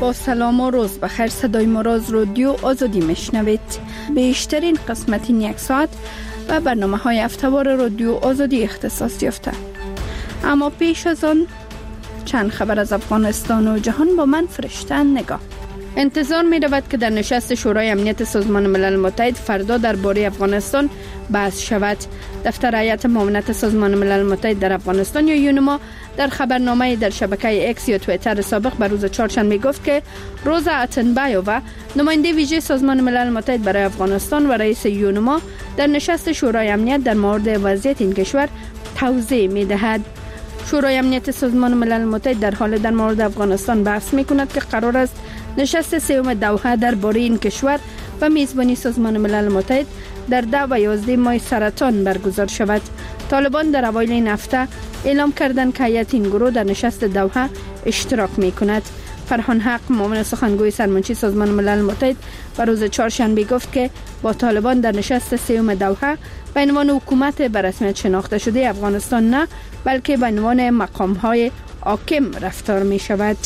با سلام و روز بخیر. صدای مراز رادیو آزادی میشنوید. بیشترین قسمت این یک ساعت و برنامه های هفته‌وار رادیو آزادی اختصاص یافته. اما پیش از آن چند خبر از افغانستان و جهان با من فرشته نگاه. انتظار می رود که در نشست شورای امنیت سازمان ملل متحد فردا درباره افغانستان بحث شود. دفتر هیئت معاونت سازمان ملل متحد در افغانستان یا یونما در خبرنامه در شبکه اکس یا توییتر سابق بر روز چهارشنبه گفت که روزا اتنبایووا نماینده ویژه سازمان ملل متحد برای افغانستان و رئیس یونما در نشست شورای امنیت در مورد وضعیت این کشور توضیح می دهد. شورای امنیت سازمان ملل متحد در حال در مورد افغانستان بحث می کند که قرار است نشست سوم دوحه درباره این کشور و میزبانی سازمان ملل متحد در 10 و 11 ماه سرطان برگزار شود. طالبان در اوایل این هفته اعلام کردند که هیئت این گروه در نشست دوحه اشتراک می کند. فرهان حق معاون سخنگوی سرمنشی سازمان ملل متحد بر روز چهارشنبه گفت که با طالبان در نشست سوم دوحه به عنوان حکومت به رسمیت شناخته شده افغانستان نه بلکه به عنوان مقام‌های حاکم رفتار می شود.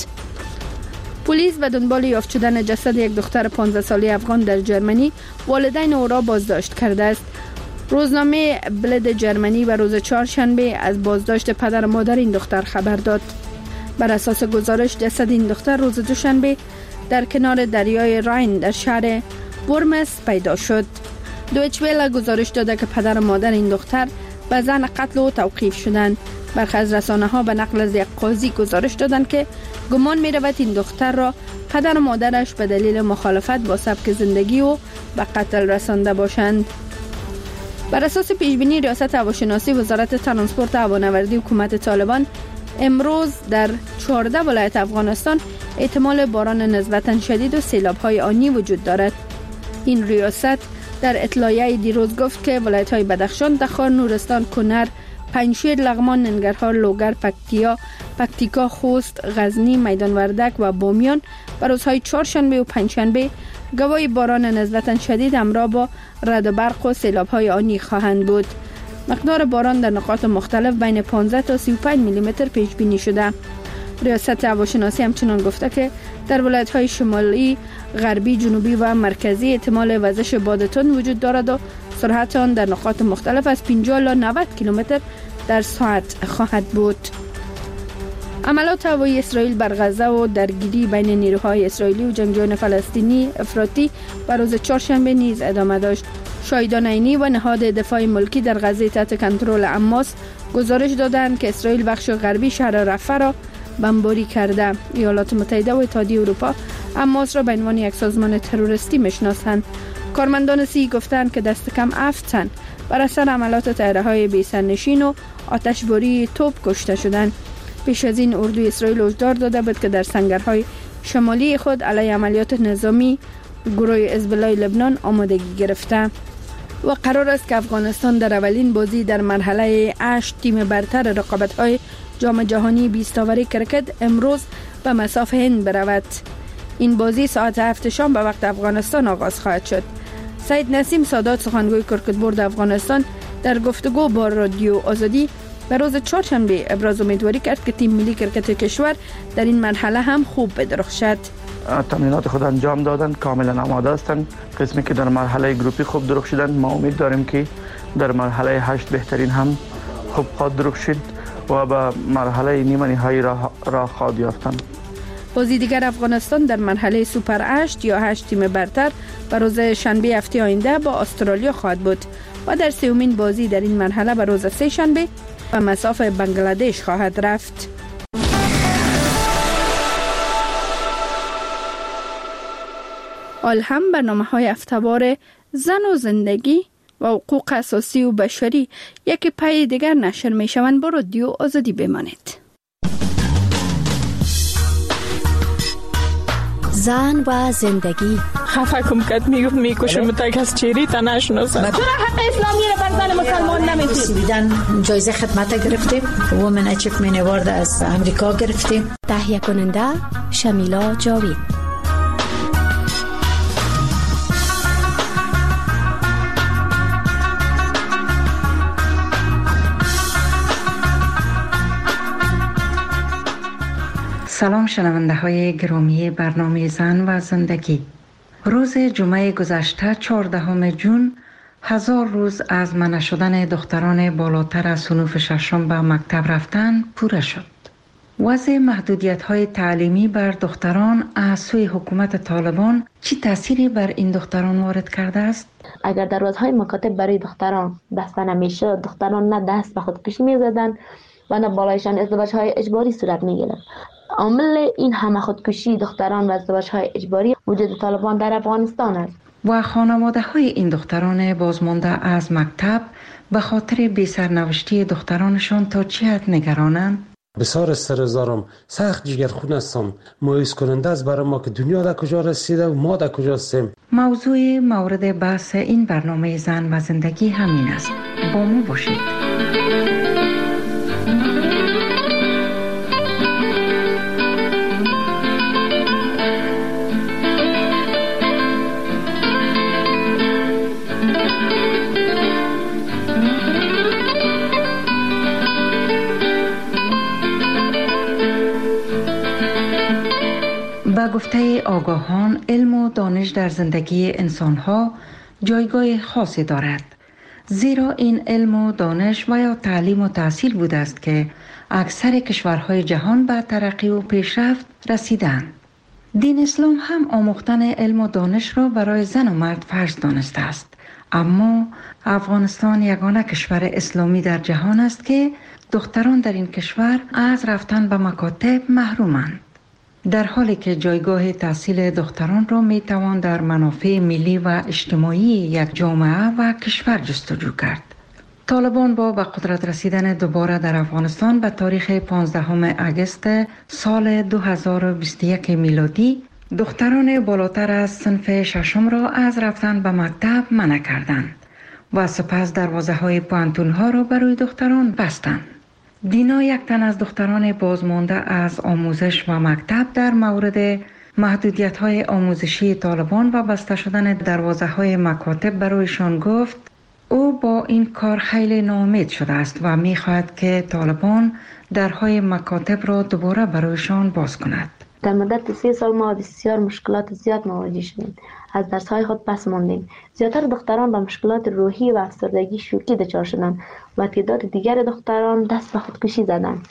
پلیس به دنبال یافت شدن جسد یک دختر 15 ساله افغان در جرمنی والدین او را بازداشت کرده است. روزنامه بلد جرمنی و روز چهارشنبه از بازداشت پدر و مادر این دختر خبر داد. بر اساس گزارش جسد این دختر روز دوشنبه در کنار دریای راین در شهر ورمس پیدا شد. دویچ ویله گزارش داده که پدر و مادر این دختر به زن قتل او توقیف شدند. برخی از رسانه‌ها به نقل از یک قاضی گزارش دادند که گمان می‌رود این دختر را پدر و مادرش به دلیل مخالفت با سبک زندگی او به قتل رسانده باشند. بر اساس پیشبینی ریاست هواشناسی وزارت ترانسپورت و هوانوردی حکومت طالبان امروز در 14 ولایت افغانستان احتمال باران نسبتاً شدید و سیلاب‌های آنی وجود دارد. این ریاست در اطلاعیه دیروز گفت که ولایت‌های بدخشان، تخار، نورستان، کنر، پنجشیر، لغمان، ننگرهار، لوگر، پکتیکا، خوست، غزنی، میدان وردک و بامیان بر روزهای چهارشنبه و پنجشنبه گواهی باران نسبتاً شدید همراه با رعد و برق و سیلاب‌های آنی خواهند بود. مقدار باران در نقاط مختلف بین 15 تا 35 میلیمتر پیش بینی شده. ریاست هواشناسی همچنان گفته که در ولایت‌های شمالی، غربی، جنوبی و مرکزی احتمال وزش باد تند وجود دارد و سرعت آن در نقاط مختلف از 50 الی 90 کیلومتر در ساعت خواهد بود. عملات هوایی اسرائیل بر غزه و درگیری بین نیروهای اسرائیلی و جنگجویان فلسطینی افراطی بر روز چهارشنبه نیز ادامه داشت. شاهدان عینی و نهاد دفاع ملکی در غزه تحت کنترل حماس گزارش دادند که اسرائیل بخش غربی شهر رفح را بمباری کرده. ایالات متحده و اتحادیه اروپا حماس را به عنوان یک سازمان تروریستی میشناسند. کارمندان سی گفتند که دست کم 7 تن بر اثر عملات طیاره‌های بی‌سرنشین و آتشباری توپ کشته شدند. پیش از این اردوی اسرائیل هشدار داده بود که در سنگرهای شمالی خود علیه عملیات نظامی گروه حزب الله لبنان آمادگی گرفته و قرار است که افغانستان در اولین بازی در مرحله 8 تیم برتر رقابت‌های جام جهانی 20 اوری کرکت امروز به مصاف هند برود. این بازی ساعت 7 شام به وقت افغانستان آغاز خواهد شد. سید نسیم سادات سخنگوی کرکت بورد افغانستان در گفتگو با رادیو آزادی به روز چهارشنبه ابراز امیدواری کرد که تیم ملی کرکت کشور در این مرحله هم خوب بدرخشد. تمرینات خود انجام دادن، کاملا آماده هستند. قسمی که در مرحله گروپی خوب درخشیدن، ما امید داریم که در مرحله 8 بهترین هم خوب خواهد درخشید و به مرحله نیمه نهایی را خواهد یافتند. بازی دیگر افغانستان در مرحله سوپر 8 یا 8 تیم برتر به روز شنبه هفته آینده با استرالیا خواهد بود و در سومین بازی در این مرحله به روز سه شنبه به مصاف بنگلادش خواهد رفت. حال هم برنامه‌های هفته‌وار زن و زندگی و حقوق اساسی و بشری یکی پای دیگر نشر می‌شوند. با رادیو آزادی بمانید. زن و زندگی. خفه کم کت میکشم تا کس چیری تا نشناسم. چرا حق اسلامی رو بر زن مسلمان نمیدید؟ جایزه خدمت گرفتیم. وومن اچیومنت اوارد از امریکا گرفتیم. تهیه کننده شمیلا جاوید. سلام شنونده های گرامی برنامه زن و زندگی. روز جمعه گذشته 14 جون 1000 روز از منع شدن دختران بالاتر از صنوف ششم به مکتب رفتن پوره شد. وضع محدودیت‌های تعلیمی بر دختران از سوی حکومت طالبان چه تأثیری بر این دختران وارد کرده است؟ اگر در روزهای مکاتب برای دختران بسته نمی‌شد، دختران نه دست به خودکشی می‌زدند و نه بالایشان ازدواج‌های اجباری صورت می‌گرفت. عامل این همه خودکشی دختران و ازدواج‌های اجباری وجود طالبان در افغانستان است. و خانواده‌های این دختران بازمانده از مکتب به خاطر بی‌سرنوشتی دخترانشان تا چه حد نگرانند؟ بسیار استرزارم، سخت جگرخون هستم. مایوس کننده است برای ما که دنیا در کجا رسیده و ما در کجا هستیم. موضوع مورد بحث این برنامه زن و زندگی همین است. با ما باشید. با گفته آگاهان، علم و دانش در زندگی انسانها جایگاه خاصی دارد، زیرا این علم و دانش و یا تعلیم و تحصیل بوده است که اکثر کشورهای جهان به ترقی و پیشرفت رسیدند. دین اسلام هم آموختن علم و دانش را برای زن و مرد فرض دانسته است، اما افغانستان یگانه کشور اسلامی در جهان است که دختران در این کشور از رفتن به مکاتب محرومند، در حالی که جایگاه تحصیل دختران را می توان در منافع ملی و اجتماعی یک جامعه و کشور جستجو کرد. طالبان با به قدرت رسیدن دوباره در افغانستان به تاریخ 15 اگست سال 2021 میلادی دختران بالاتر از صنف ششم را از رفتن به مکتب منع کردند و سپس دروازه‌های پوهنتون‌ها را برای دختران بستند. دینا، یک تن از دختران بازمانده از آموزش و مکتب، در مورد محدودیت‌های آموزشی طالبان و بسته شدن دروازه‌های مکاتب برایشان گفت او با این کار خیلی ناامید شده است و می‌خواهد که طالبان درهای مکاتب را دوباره برایشان باز کند. در مدت 3 سال ما بسیار مشکلات زیاد مواجه شدیم. از درس‌های خود پس ماندیم. زیاتر دختران با مشکلات روحی و افسردگی شوکی دچار شدند و تعداد دیگر دختران دست به خودکشی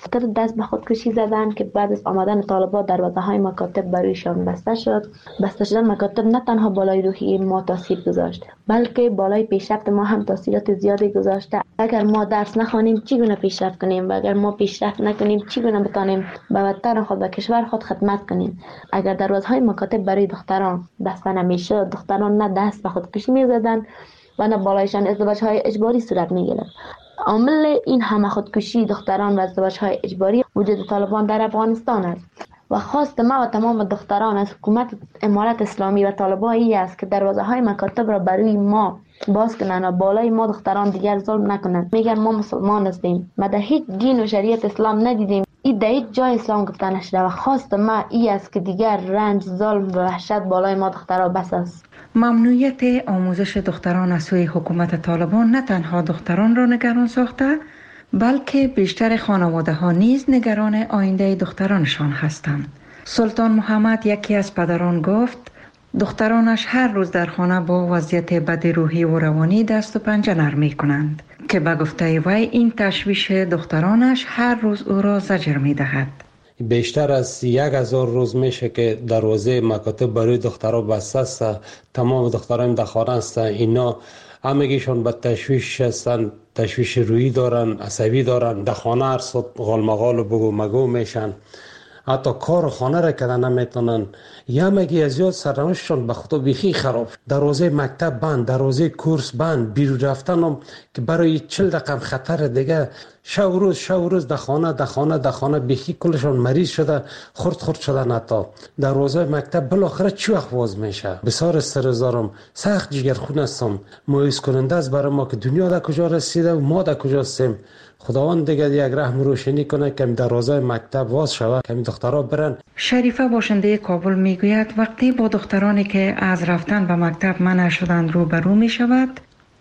زدند که بعد از آمدن طالبان دروازه‌های مکاتب برایشان بسته شد. بسته شدن مکاتب نه تنها بالای روحی ما تاثیر گذاشت، بلکه بالای پیشرفت ما هم تاثیرات زیادی گذاشته. اگر ما درس نخوانیم چگونه پیشرفت کنیم و اگر ما پیشرفت نکنیم چگونه بتانیم به وطن خود و کشور خود خدمت کنیم؟ اگر دروازه‌های مکاتب برای دختران بسته نمیشد، دختران نه دست به خودکشی می‌زدند و نه بالایشان ازدواج‌های اجباری صورت می‌گرفت. عامل این همه خودکشی دختران و ازدواج‌های اجباری وجود طالبان در افغانستان است و خواست ما و تمام دختران از حکومت امارت اسلامی و طالبان این است که دروازه‌های مکاتب را برای ما باز کنند و بالای ما دختران دیگر ظلم نکنند. میگن ما مسلمان هستیم، ما در هیچ دین و شریعت اسلام ندیدیم، این در هیچ جای اسلام گفته نشده و خواست ما این است که دیگر رنج، ظلم و وحشت بالای ما دختران بس است. ممنوعیت آموزش دختران از سوی حکومت طالبان نه تنها دختران را نگران ساخته، بلکه بیشتر خانواده ها نیز نگران آینده دخترانشان هستند. سلطان محمد، یکی از پدران، گفت دخترانش هر روز در خانه با وضعیت بد روحی و روانی دست و پنجه نرم می کنند که به گفته وی این تشویش دخترانش هر روز او را زجر می دهد. بیشتر از 1000 روز میشه که دروازه مکاتب برای دخترها بسته است. تمام دختران در خانه هستند. اینا همگیشون به تشویش هستند، تشویش روحی دارن، عصبی دارن، در خانه هر صد غالمغال و بگو مگو میشن، حتی کار خانه را کردن نمیتونن. یمگی از زیاد سرنوشتشون به خدا بیخی خراب. دروازه مکتب بند، دروازه کورس بند، بیرون رفتن هم که برای 40 دقیقه خطر دیگه. شو روز در خانه بیخی کلشون مریض شده، خرد شدن. حتی دروازه مکتب بالاخره چی وقت باز میشه؟ بسیار استرزارم، سخت جگرخون هستم. مایوس کننده است برای ما که دنیا در کجا رسیده و ما در کجا هستیم. خداوند دیگه یک رحم روشنی کنه که دروازه مکتب باز شود، که دخترها برن. شریفه باشنده کابل میگوید وقتی با دخترانی که از رفتن به مکتب منع شدند روبرو می شود،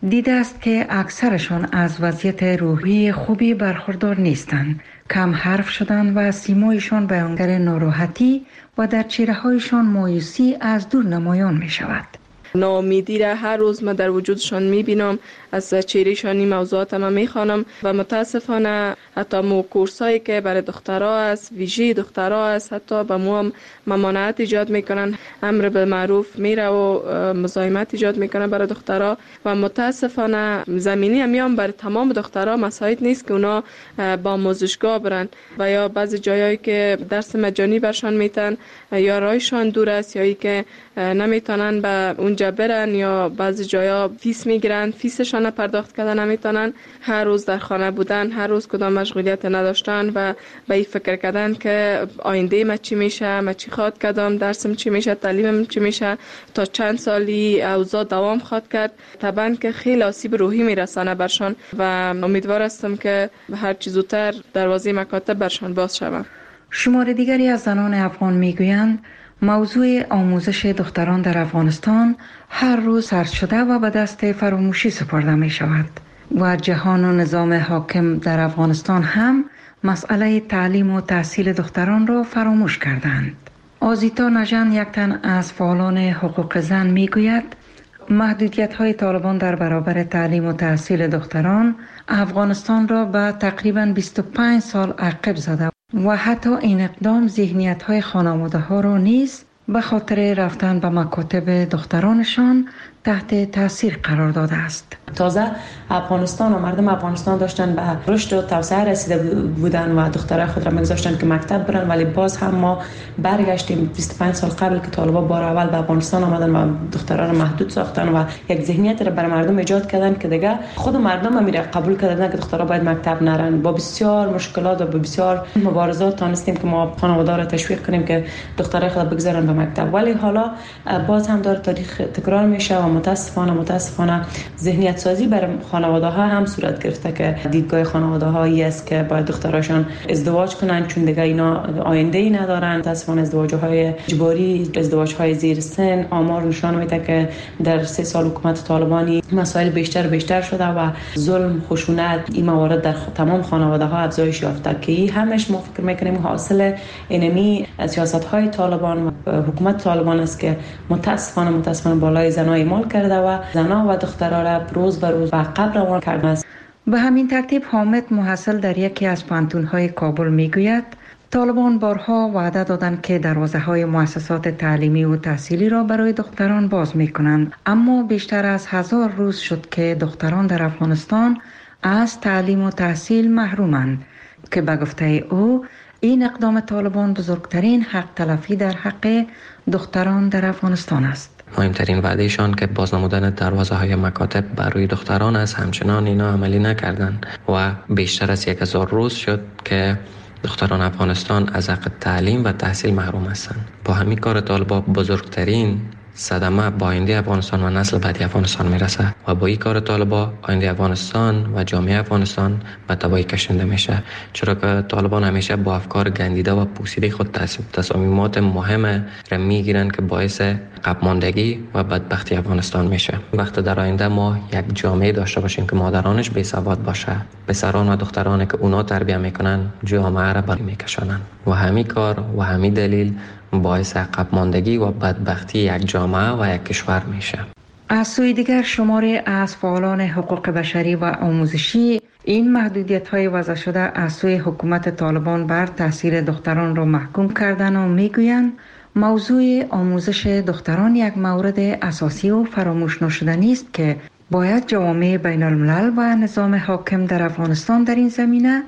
دیده است که اکثرشان از وضعیت روحی خوبی برخوردار نیستند. کم حرف شدن و سیمایشان بیانگر ناراحتی و در چهره‌هایشان مایوسی از دور نمایان می شود. ناامیدی را هر روز من در وجودشان میبینم، از چهرهشان این موضوعات ما میخوانم و متاسفانه حتی مو کورسایی که برای دخترها است، ویژه دخترها است، حتی به مو هم ممانعت ایجاد میکنن، امر بالمعروف میره و مزاحمت ایجاد میکنن برای دخترها و متاسفانه زمینی هم برای تمام دخترها مساعد نیست که اونا با آموزشگاه برن و یا بعضی جایایی که درس مجانی برشان میتن یا رایشان دور است یا ای که نمیتونن به اونجا برن یا بعضی جایا فیس میگیرن، فیسشان پرداخت کردن نمیتونن، هر روز در خانه بودن، هر روز کدام مشغولیت نداشتن و به این فکر کردن که آینده ما چی میشه، ما چی خواد کردم، درسم چی میشه، تعلیمم چی میشه، تا چند سالی اوضاع دوام خواد کرد. طبعا که خیلی آسیب روحی میرسانه برشان و امیدوار هستم که هر چیز زودتر دروازه مکاتب برشان باز شود. شمار دیگری از زنان افغان میگویند موضوع آموزش دختران در افغانستان هر روز سرد شده و به دست فراموشی سپرده می شود و جهان و نظام حاکم در افغانستان هم مسئله تعلیم و تحصیل دختران را فراموش کردند. آزیتا نژند، یک تن از فعالان حقوق زن، می گوید محدودیت‌های طالبان در برابر تعلیم و تحصیل دختران افغانستان را به تقریباً 25 سال عقب زده و حتی این اقدام ذهنیت‌های خانواده‌ها را نیز به خاطر رفتن به مکاتب دخترانشان تحت تاثیر قرار داده است. تازه افغانستان و مردم افغانستان داشتن به رشد و توسعه رسیده بودن و دخترای خود را می‌گذاشتن که مکتب برن، ولی باز هم ما برگشتیم 25 سال قبل که طالبان بار اول به افغانستان آمدن و دختران را محدود ساختن و یک ذهنیت را برای مردم ایجاد کردن که دیگه خود مردم هم میره قبول کردن که دخترها باید مکتب نرن. با بسیار مشکلات و با بسیار مبارزات تونستیم که ما خانواده را تشویق کنیم که دخترای خود بگذارن به مکتب، ولی حالا باز هم داره تاریخ تکرار میشه و متاسفانه ذهنیت سازی بر خانواده ها هم صورت گرفته که دیدگاه خانواده هایی است که باید دختراشون ازدواج کنن چون دیگه اینا آینده ای ندارن. متاسفانه ازدواج های اجباری، ازدواج های زیر سن، آمار نشان میده که در 3 سال حکومت طالبانی مسائل بیشتر شده و ظلم، خشونت، این موارد در تمام خانواده ها افزایش یافته که همش ما فکر میکنیم حاصل اینمی سیاست های طالبان و حکومت طالبان است که متاسفانه بالای زنها اعمال کرده و زنها و دخترها را روز به روز به عقب روان کرده است. به همین ترتیب حامد محصل در یکی از پانتون‌های کابل میگوید طالبان بارها وعده دادند که دروازه‌های مؤسسات تعلیمی و تحصیلی را برای دختران باز می‌کنند، اما بیشتر از 1000 روز شد که دختران در افغانستان از تعلیم و تحصیل محرومند که به گفته او این اقدام طالبان بزرگترین حق تلفی در حق دختران در افغانستان است. مهمترین وعدهشان که بازنمودن دروازه های مکاتب برای دختران است، همچنان اینا عملی نکردند و بیشتر از 1000 روز شد که دختران افغانستان از حق تعلیم و تحصیل محروم هستند. با همین کار طالبان بزرگترین صدمه با آینده افغانستان و نسل بعدی افغانستان میرسه و با این کار طالبان آینده افغانستان و جامعه افغانستان به تباهی کشانده میشه، چرا که طالبان همیشه با افکار گندیده و پوسیده خود تصمیمات مهم را میگیرن که باعث عقب ماندگی و بدبختی افغانستان میشه. وقتی در آینده ما یک جامعه داشته باشیم که مادرانش بی سواد باشه، پسران و دخترانی که اونا تربیت میکنن جامعه را بالا میکشانن و همین کار و همین دلیل باعث عقب ماندگی و بدبختی یک جامعه و یک کشور میشه. از سوی دیگر شماری از فعالان حقوق بشری و آموزشی این محدودیت‌های وضع شده از سوی حکومت طالبان بر تحصیل دختران را محکوم کردن و میگویند موضوع آموزش دختران یک مورد اساسی و فراموش نشدنی است که باید جوامع بین الملل و نظام حاکم در افغانستان در این زمینه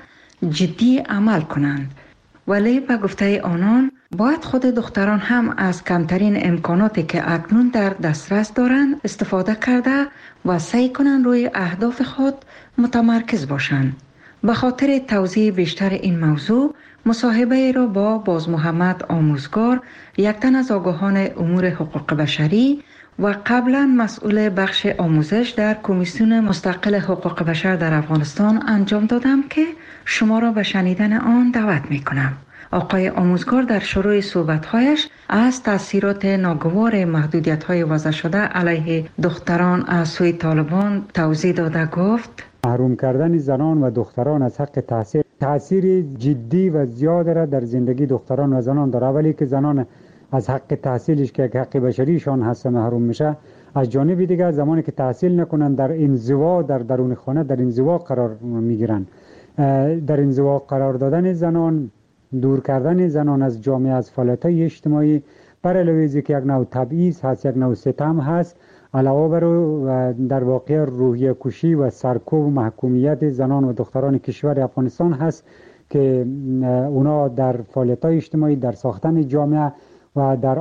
جدی عمل کنند. ولی به گفته آنان باید خود دختران هم از کمترین امکاناتی که اکنون در دسترس دارند استفاده کرده و سعی کنند روی اهداف خود متمرکز باشند. به خاطر توضیح بیشتر این موضوع مصاحبه را با باز محمد آموزگار، یک تن از آگاهان امور حقوق بشری و قبلا مسئول بخش آموزش در کمیسیون مستقل حقوق بشر در افغانستان انجام دادم که شما را به شنیدن آن دعوت می کنم. آقای آموزگار در شروع صحبت‌هایش از تأثیرات ناگوار محدودیت‌های وضع شده علیه دختران از سوی طالبان توضیح داده گفت: محروم کردن زنان و دختران از حق تحصیل تأثیر جدی و زیاد را در زندگی دختران و زنان داره، ولی که زنان از حق تحصیلش که حق بشریشان هست محروم میشه. از جانب دیگر زمانی که تحصیل نکنن در انزوا در درون خانه در انزوا قرار میگیرن. در انزوا قرار دادن زنان، دور کردن زنان از جامعه، از فعالیت‌های اجتماعی، بر علاوه از که یک نوع تبعیض هست، یک نوع ستم هست، علاوه بر در واقع روحیه کشی و سرکوب و محکومیت زنان و دختران کشور افغانستان هست که اونا در فعالیت‌های اجتماعی، در ساختن جامعه و در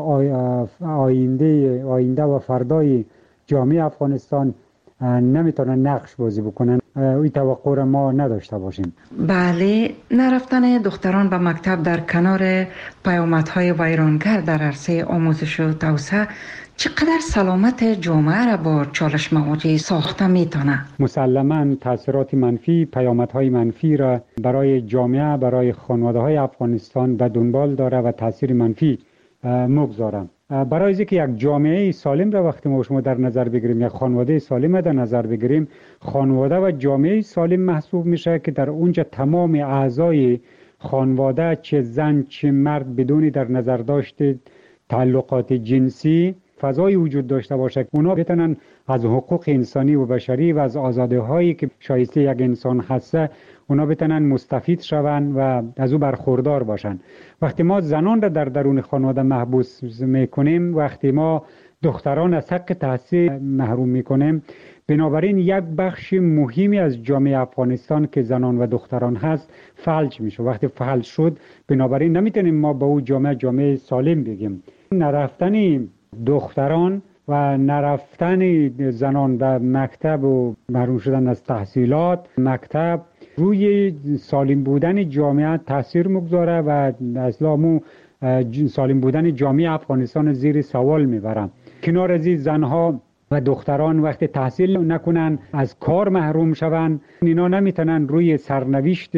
آینده و فردای جامعه افغانستان نمیتونن نقش بازی بکنن. این توقع را ما نداشته باشیم. بله، نرفتن دختران به مکتب در کنار پیامدهای ویرانگر در عرصه آموزش و توسعه چقدر سلامت جامعه را با چالش مواجه ساخته میتونه؟ مسلماً تاثیرات منفی، پیامدهای منفی را برای جامعه، برای خانواده‌های افغانستان به دنبال داره و تاثیر منفی مگذارم. برای اینکه یک جامعه سالم را وقتی ما شما در نظر بگیریم، یک خانواده سالم را در نظر بگیریم، خانواده و جامعه سالم محسوب میشه که در اونجا تمام اعضای خانواده، چه زن چه مرد، بدون در نظر داشته تعلقات جنسی فضای وجود داشته باشه، اونا بتونن از حقوق انسانی و بشری و از آزادی‌هایی که شایسته یک انسان هسته اونا بتونن مستفید شون و از او برخوردار باشن. وقتی ما زنان را در درون خانواده محبوس میکنیم، وقتی ما دختران از حق تحصیل محروم میکنیم، بنابراین یک بخش مهمی از جامعه افغانستان که زنان و دختران هست فلج میشه. وقتی فلج شد، بنابراین نمیتونیم ما به او جامعه سالم بگیم. نرفتن دختران و نرفتن زنان به مکتب و محروم شدن از تحصیلات مکتب روی سالم بودن جامعه تاثیر مگذاره و اصلا سالم بودن جامعه افغانستان زیر سوال میبرم. کنار از زنها و دختران وقتی تحصیل نکنن، از کار محروم شوند، اینا نمیتونن روی سرنوشت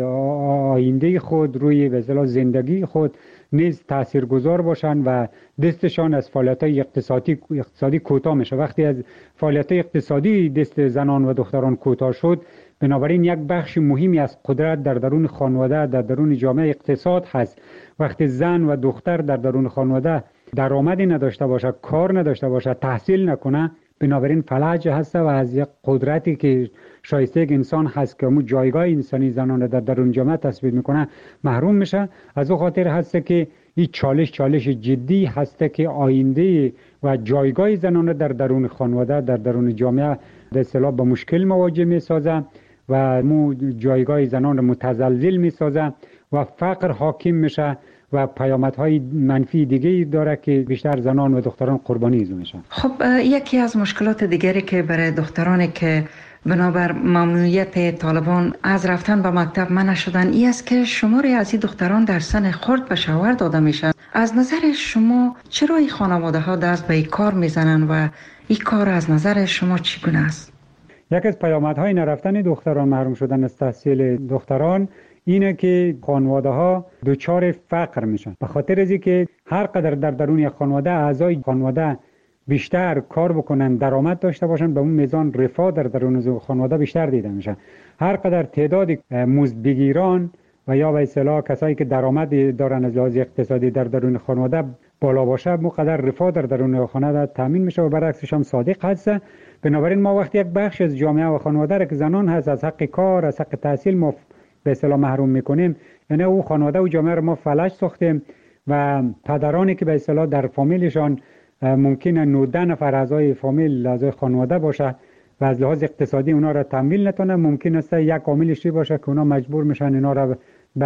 آینده خود، روی به اصطلاح زندگی خود نیز تاثیرگذار باشن و دستشان از فعالیت‌های اقتصادی کوتاه میشه. وقتی از فعالیت‌های اقتصادی دست زنان و دختران کوتاه شد، بنابراین یک بخش مهمی از قدرت در درون خانواده، در درون جامعه اقتصاد هست. وقتی زن و دختر در درون خانواده درآمدی نداشته باشه، کار نداشته باشه، تحصیل نکنه، بنابراین فلج هست و از یک قدرتی که شایسته یک انسان هست که اون جایگاه انسانی زنان در درون جامعه تثبیت میکنه محروم میشه. از او خاطر هست که این چالش جدی هست که آینده و جایگاه زنان در درون خانواده، در درون جامعه به اصطلاح با مشکل مواجه میسازه و مو جایگاه زنان را متزلزل میسازه و فقر حاکم میشه و پیامدهای منفی دیگه داره که بیشتر زنان و دختران قربانی از میشن. خب یکی از مشکلات دیگری که برای دخترانی که بنابر ممنوعیت طالبان از رفتن به مکتب منع شدن این است که شماری از این دختران در سن خرد به شوهر داده میشن. از نظر شما چرا این خانواده ها دست به این کار میزنن و این کار از نظر شما چگونه است؟ یک از پیامدهای نرفتن دختران، محروم شدن از تحصیل دختران، اینه که خانواده ها دچار فقر میشن. به خاطر از اینکه هر قدر در درون یک خانواده اعضای خانواده بیشتر کار بکنن، درآمد داشته باشن، به اون میزان رفاه در درون خانواده بیشتر دیده میشه. هر قدر تعداد مزدبگیران و یا به اصطلاح کسایی که درآمد دارن از لحاظ اقتصادی در درون خانواده بالا باشه، مقدر رفاه در درون خانواده تامین میشه و برعکسش هم صادق هست. بنابراین ما وقتی یک بخش از جامعه و خانواده را که زنان هست از حق کار، از حق تحصیل ما به اصطلاح محروم میکنیم، یعنی او خانواده و جامعه رو ما فلج ساختیم و پدرانی که به اصطلاح در فامیلشان ممکنه 19 نفر اعضای فامیل اعضای خانواده باشه و از لحاظ اقتصادی اونا را تمویل نتونه، ممکن است یک عاملش باشه که اونا مجبور میشن اینا را به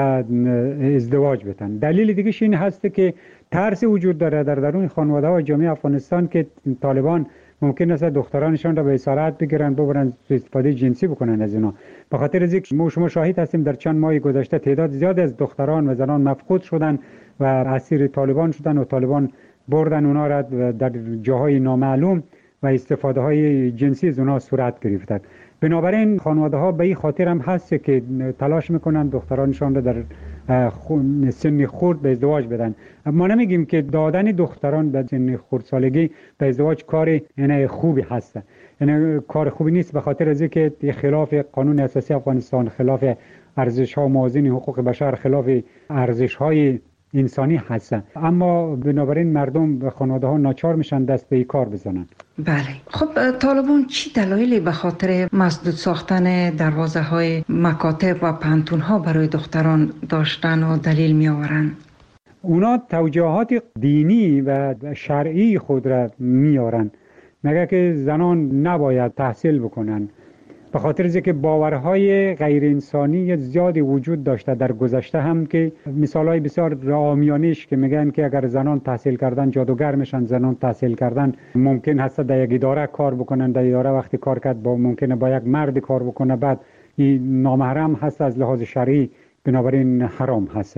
ازدواج بدن. دلیل دیگه این هست که ترس وجود داره در درون خانواده و جامعه افغانستان که طالبان ممکن است دخترانشان را به اسارت بگیرن، ببرن استفاده جنسی بکنن از اینا. به خاطر از اینکه شما شاهد هستیم در چند ماه گذشته تعداد زیاد از دختران و زنان مفقود شدن و اسیر طالبان شدن و طالبان بردن اونا را در جاهای نامعلوم و استفاده های جنسی از اونا صورت گرفته. بنابراین خانواده ها به این خاطر هم هست که تلاش میکنن دخترانشان را در سن خرد به ازدواج بدن. ما نمیگیم که دادن دختران به سن خردسالگی به ازدواج کار خوبی هست، یعنی کار خوبی نیست، به خاطر از اینکه خلاف قانون اساسی افغانستان، خلاف ارزش‌ها موازین حقوق بشر، خلاف ارزش‌های انسانی هست. اما بنابراین مردم و خانواده‌ها ناچار میشن دست به این کار بزنن. بله. خب طالبان چی دلایلی به خاطر مسدود ساختن دروازه‌های مکاتب و پانتون‌ها برای دختران داشتن و دلیل می‌آورند؟ اونا توجیهات دینی و شرعی خود را میارن، مگر که زنان نباید تحصیل بکنن، به خاطر از اینکه باورهای غیر انسانی زیادی وجود داشته در گذشته هم، که مثالهای بسیار عامیانه‌اش که میگن که اگر زنان تحصیل کردن جادوگر میشن، زنان تحصیل کردن ممکن هست در یک اداره کار بکنن، در اداره وقتی کار کرد ممکنه با یک مرد کار بکنه، بعد این نامحرم هست از لحاظ شرعی، بنابراین حرام هست.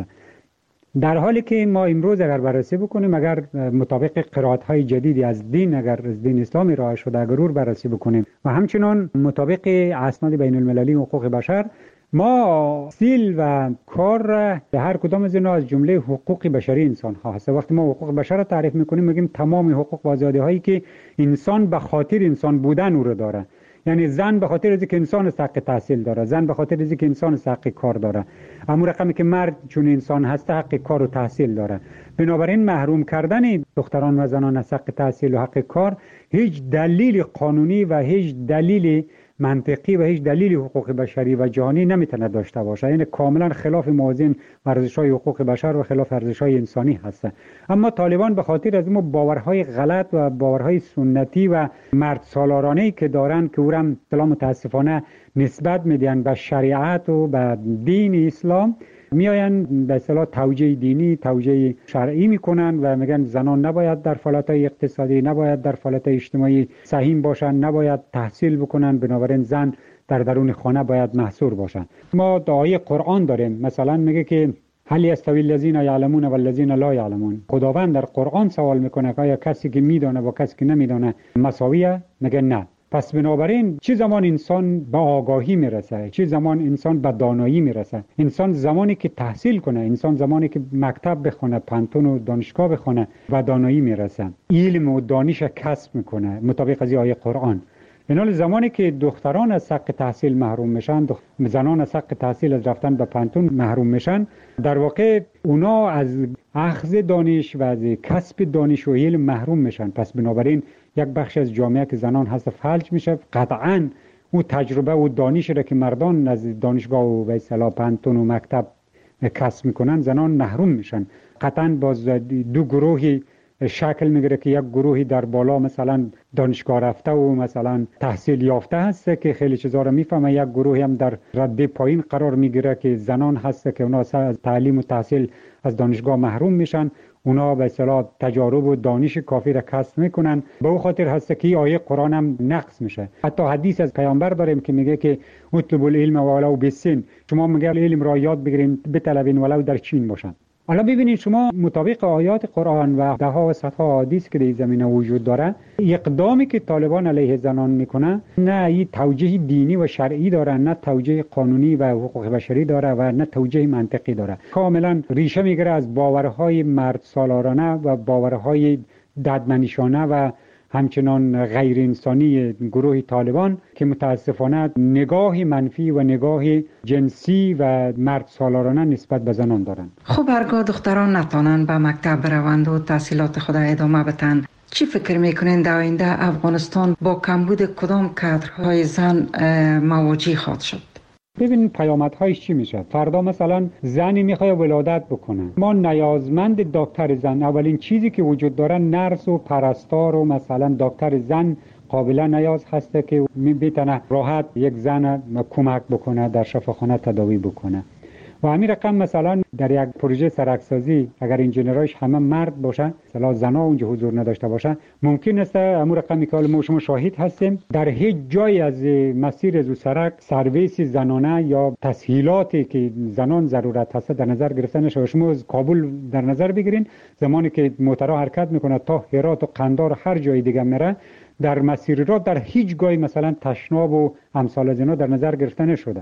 در حالی که ما امروز اگر بررسی بکنیم، اگر مطابق قرائت‌های جدیدی از دین، اگر از دین اسلامی ارائه شده اگر بررسی بکنیم و همچنان مطابق اسناد بین المللی حقوق بشر، ما سیل و کار را به هر کدام از اینا از جمله حقوق بشری انسان ها هست. وقتی ما حقوق بشر را تعریف میکنیم میگیم تمام حقوق و آزادی هایی که انسان به خاطر انسان بودن او رو داره. یعنی زن به خاطر اینکه انسان حق تحصیل داره، زن به خاطر اینکه انسان حق کار داره، اما رقمی که مرد چون انسان هست حق کار و تحصیل داره. بنابراین محروم کردن دختران و زنان از حق تحصیل و حق کار هیچ دلیل قانونی و هیچ دلیل منطقی و هیچ دلیل حقوق بشری و جهانی نمیتونه داشته باشه. یعنی کاملا خلاف موازین ارزش‌های حقوق بشر و خلاف ارزش‌های انسانی هست. اما طالبان به خاطر از این باورهای غلط و باورهای سنتی و مرد سالارانه‌ای که دارن، که اونم اصطلاح متاسفانه نسبت میدن به شریعت و به دین اسلام، میاین به اصطلاح توجیه دینی، توجیه شرعی میکنن و میگن زنان نباید در فعالیت‌های اقتصادی، نباید در فعالیت‌های اجتماعی سهیم باشن، نباید تحصیل بکنن، بنابراین زن در درون خانه باید محصور باشن. ما آیه قرآن داریم، مثلا میگه که هل یستوی الذین یعلمون و الذین لا یعلمون. خداوند در قرآن سوال میکنه که آیا کسی که میدونه و کسی که نمیدونه مساویه؟ میگه نه. پس بنابراین چه زمان انسان به آگاهی میرسه، چه زمان انسان به دانایی میرسه؟ انسان زمانی که تحصیل کنه، انسان زمانی که مکتب بخونه، پانتون و دانشگاه بخونه و دانایی میرسه، علم و دانش کسب میکنه مطابق از آیه قرآن. اینال زمانی که دختران از حق تحصیل محروم میشن، زنان از حق تحصیل از رفتن به پانتون محروم میشن، در واقع اونا از اخذ دانش و از کسب دانش و علم محروم میشن. پس بنابراین یک بخش از جامعه که زنان هست فلج میشه. قطعاً او تجربه و دانشی را که مردان از دانشگاه و به اصطلاح پانتون و مکتب کسب میکنن، زنان محروم میشن. قطعاً باز دو گروهی شکل میگیره که یک گروهی در بالا مثلا دانشگاه رفته و مثلا تحصیل یافته هست که خیلی چیزا رو میفهمه، یک گروهی هم در رده پایین قرار میگیره که زنان هست که اونا از تعلیم و تحصیل از دانشگاه محروم میشن. اونا به اصطلاح تجارب و دانش کافی را کسب میکنن. به او خاطر هست که آیه قرآن هم نقص میشه. حتی حدیث از پیامبر داریم که میگه که اطلب العلم ولو بالسن، شما میگه علم را یاد بگیرین بطلبین ولو در چین باشن. حالا ببینید شما مطابق آیات قرآن و ده ها و صدها حدیث که در زمینه وجود داره، اقدامی که طالبان علیه زنان میکنه نه این توجیه دینی و شرعی داره، نه توجیه قانونی و حقوق بشری داره و نه توجیه منطقی داره. کاملا ریشه میگیره از باورهای مرد سالارانه و باورهای ددمنشانه و همچنان غیر انسانی گروه طالبان که متاسفانه نگاه منفی و نگاه جنسی و مرد سالارانه نسبت به زنان دارند. خب هرگاه دختران نتانند به مکتب بروند و تحصیلات خود ادامه بدن، چی فکر میکنین در آینده افغانستان با کمبود کدام کادرهای زن مواجه خواهد شد؟ ببین پیامدهایش چی میشه. فردا مثلا زنی میخواد ولادت بکنه، ما نیازمند دکتر زن، اولین چیزی که وجود داره نرس و پرستار و مثلا دکتر زن قابل نیاز هسته که میتونه راحت یک زن کمک بکنه در شفاخانه تداوی بکنه. و همین رقم مثلا در یک پروژه سرکسازی اگر انجینراش همه مرد باشه، مثلا زنا اونجا حضور نداشته باشه، ممکن است همون رقمی که ما شما شاهد هستیم در هیچ جای از مسیر از سرک سرویس زنانه یا تسهیلاتی که زنان ضرورت هست در نظر گرفته نشه. شما از کابل در نظر بگیرین، زمانی که موترها حرکت میکنه تا هرات و قندار هر جای دیگه میره، در مسیر را در هیچ جای مثلا تشناب و امثال از اینا در نظر گرفته نشده.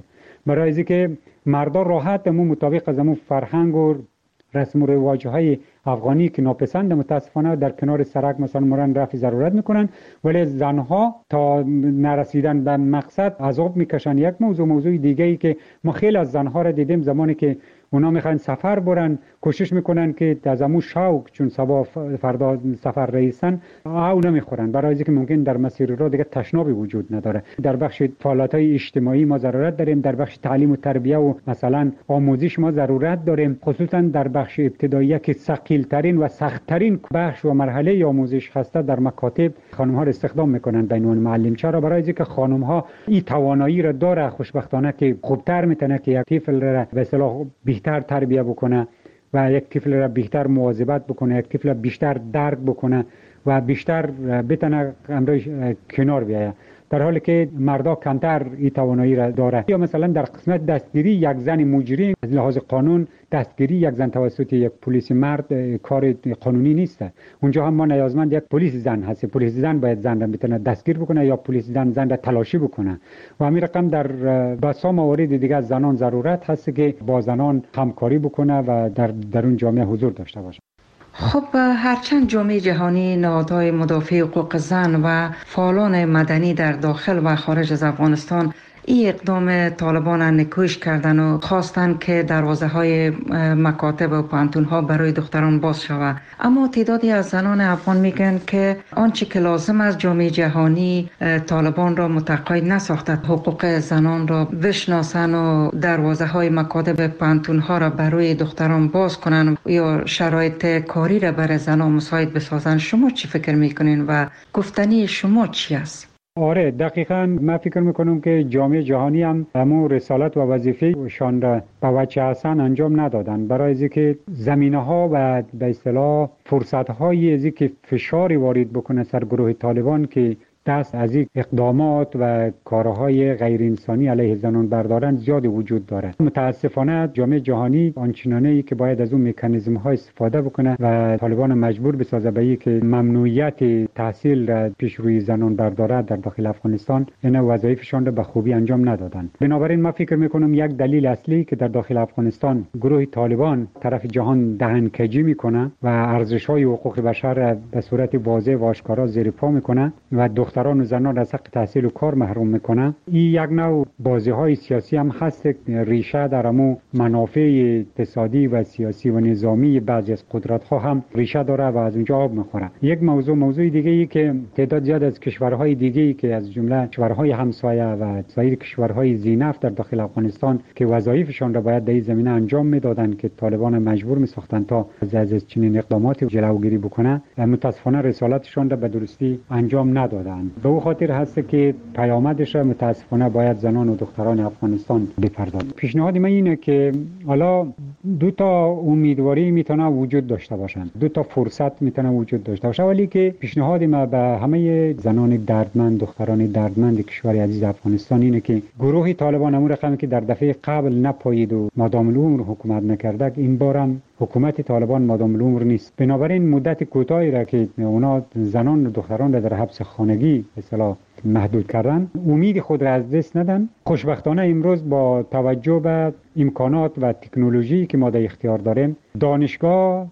برای اینکه مردا راحت مو مطابق از مو فرهنگ و رسم و رواج‌های افغانی که ناپسند متاسفانه در کنار سرک مثلا مرن رفع ضرورت میکنن، ولی زنها تا نرسیدن به مقصد عذاب میکشن. یک موضوع دیگه ای که ما خیلی از زنها را دیدیم زمانی که اونا میخوان سفر برن کوشش میکنن که از امو شوق چون صبح فردا سفر رئیسن او نمیخورن، برای اینکه ممکن در مسیر راه دیگه تشنابی وجود نداره. در بخش فعالیت‌های اجتماعی ما ضرورت داریم، در بخش تعلیم و تربیه و مثلا آموزش ما ضرورت داریم، خصوصا در بخش ابتدایی که ثقیل‌ترین و سخت‌ترین بخش و مرحله آموزش هست در مکاتب خانم‌ها را استخدام میکنن به عنوان معلم. چرا؟ برای اینکه خانم‌ها این توانایی را داره خوشبختانه که خوبتر میتونه که یک طفل را به اصطلاح بیشتر تربیه بکنه و یک طفل را بیشتر مواظبت بکنه، یک طفل بیشتر درک بکنه و بیشتر بتونه امروز کنار بیایه، در حالی که مردا کمتر این توانایی را داره. یا مثلا در قسمت دستگیری یک زن مجرم از لحاظ قانون دستگیری یک زن توسط یک پلیس مرد کار قانونی نیست. اونجا هم ما نیازمند یک پلیس زن هست. پلیس زن باید زن را بتونه دستگیر بکنه یا پلیس زن را تلاشی بکنه و همین رقم در بسا موارد دیگه زنان ضرورت هست که با زنان همکاری بکنه و در اون جامعه حضور داشته باشه. خب هرچند جامعه جهانی، نهادهای مدافع حقوق زن و فعالان مدنی در داخل و خارج از افغانستان این اقدام طالبان نکوش کردن و خواستن که دروازه های مکاتب و پانتون ها برای دختران باز شود، اما تعدادی از زنان افغان میگن که آنچه که لازم از جامعه جهانی طالبان را متقاعد نساخته حقوق زنان را بشناسن و دروازه های مکاتب پانتون ها را برای دختران باز کنن یا شرایط کاری را برای زنان مساعد بسازن. شما چی فکر میکنین و گفتنی شما چی است؟ آره دقیقاً من فکر میکنم که جامعه جهانی هم همون رسالت و وظیفه شان را به وجه حسن انجام ندادن، برای اینکه زمینه ها و به اصطلاح فرصت های از اینکه فشاری وارد بکنه سر گروه طالبان که دست از این اقدامات و کارهای غیر انسانی علیه زنان بردارن زیاد وجود داره. متاسفانه جامعه جهانی آنچنانه که باید از اون مکانیزم ها استفاده بکنه و طالبان مجبور بسازه به این که ممنوعیت تحصیل را پیش روی زنان برداره در داخل افغانستان، این وظایفشان را به خوبی انجام ندادن. بنابراین من فکر میکنم یک دلیل اصلی که در داخل افغانستان گروه طالبان طرف جهان دهنکجی میکنه و ارزش های حقوق بشر را به صورت واضح و آشکارا زیر پا میکنه و دختران و زنان از حق تحصیل و کار محروم میکنه. این یک نوع بازی‌های سیاسی هم هست، ریشه در امو منافع اقتصادی و سیاسی و نظامی بعضی از قدرت‌ها هم ریشه داره و از اونجا آب میخوره. یک موضوع دیگه ای که تعداد زیاد از کشورهای دیگه‌ای که از جمله کشورهای همسایه و سایر کشورهای ذی‌نفت در داخل افغانستان که وظایفشان را باید در این زمینه انجام میدادن که طالبان مجبور میساختن تا از چنین اقداماتی جلوگیری بکنه، متاسفانه رسالتشان را به درستی انجام ندادن. به او خاطر هست که پیامدش متاسفانه باید زنان و دختران افغانستان بپردازند. پیشنهاد من اینه که حالا دو تا امیدواری میتونه وجود داشته باشند، دو تا فرصت میتونه وجود داشته باشه، ولی که پیشنهاد من به همه زنان دردمند، دختران دردمند کشور عزیز افغانستان اینه که گروه طالبان امور رقمی که در دفعه قبل نپایید و مادام العمر حکومت نکرده، این بارم حکومت طالبان مادام العمر نیست. بنابراین مدت کوتاهی را که اونا زنان و دختران را در حبس خانگی اصطلاح محدود کردن، امید خود را از دست ندن. خوشبختانه امروز با توجه به امکانات و تکنولوژی که ما در اختیار داریم، دانشگاه،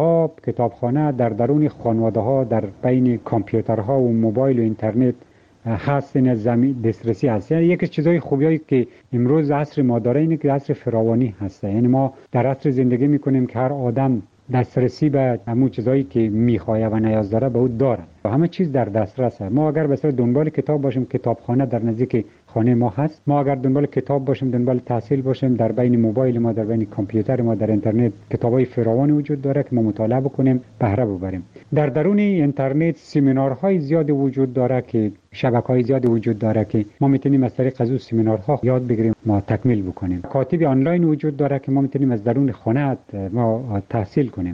کتابخانه در درون خانواده‌ها در بین کامپیوترها و موبایل و اینترنت هست، این زمین دسترسی هست. یعنی یکی از چیزهای خوبیایی که امروز عصر ما داره اینه که عصر فراوانی هست. یعنی ما در عصر زندگی میکنیم که هر آدم دسترسی به همون چیزایی که میخواه و نیاز داره به او داره و همه چیز در دسترس است. ما اگر مثلا دنبال کتاب باشیم، کتابخانه در نزدیک خانه ما هست. ما اگر دنبال کتاب باشیم، دنبال تحصیل باشیم، در بین موبایل ما، در بین کامپیوتر ما، در اینترنت کتابای فراوانی وجود داره که ما مطالعه بکنیم، بهره ببریم. در درون اینترنت سمینارهای زیاد وجود داره که شبکه‌های زیاد وجود داره که ما میتونیم از طریق از اون سمینارها یاد بگیریم، ما تکمیل بکنیم. کاتب آنلاین وجود داره که ما میتونیم از درون خانه ما تحصیل کنیم.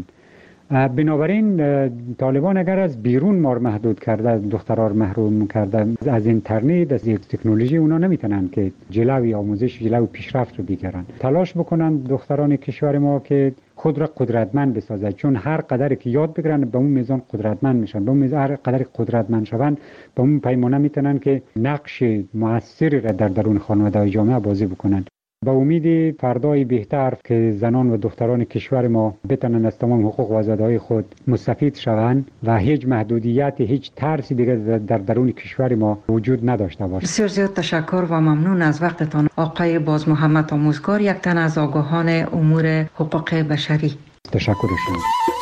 بنابراین طالبان اگر از بیرون ما محدود کرده، دخترها محروم کرده از اینترنت، از تکنولوژی، اونا نمیتونن که جلوی آموزش، جلوی پیشرفت رو بگیرن. تلاش بکنن دختران کشور ما که خود را قدرتمند بسازند، چون هر قدر که یاد بگیرن به اون میزان قدرتمند میشن. به اون میزان هر قدر قدرتمند شوند به اون پیمانه میتونن که نقش موثری را در درون خانواده و جامعه بازی بکنن. با امید فردای بهتر که زنان و دختران کشور ما بتونن از تمام حقوق و آزادی‌های خود مستفید شوند و هیچ محدودیت، هیچ ترسی دیگر در درون کشور ما وجود نداشته باشه. بسیار زیاد تشکر و ممنون از وقتتان آقای باز محمد آموزگار، یک تن از آگاهان امور حقوق بشری. تشکر شما.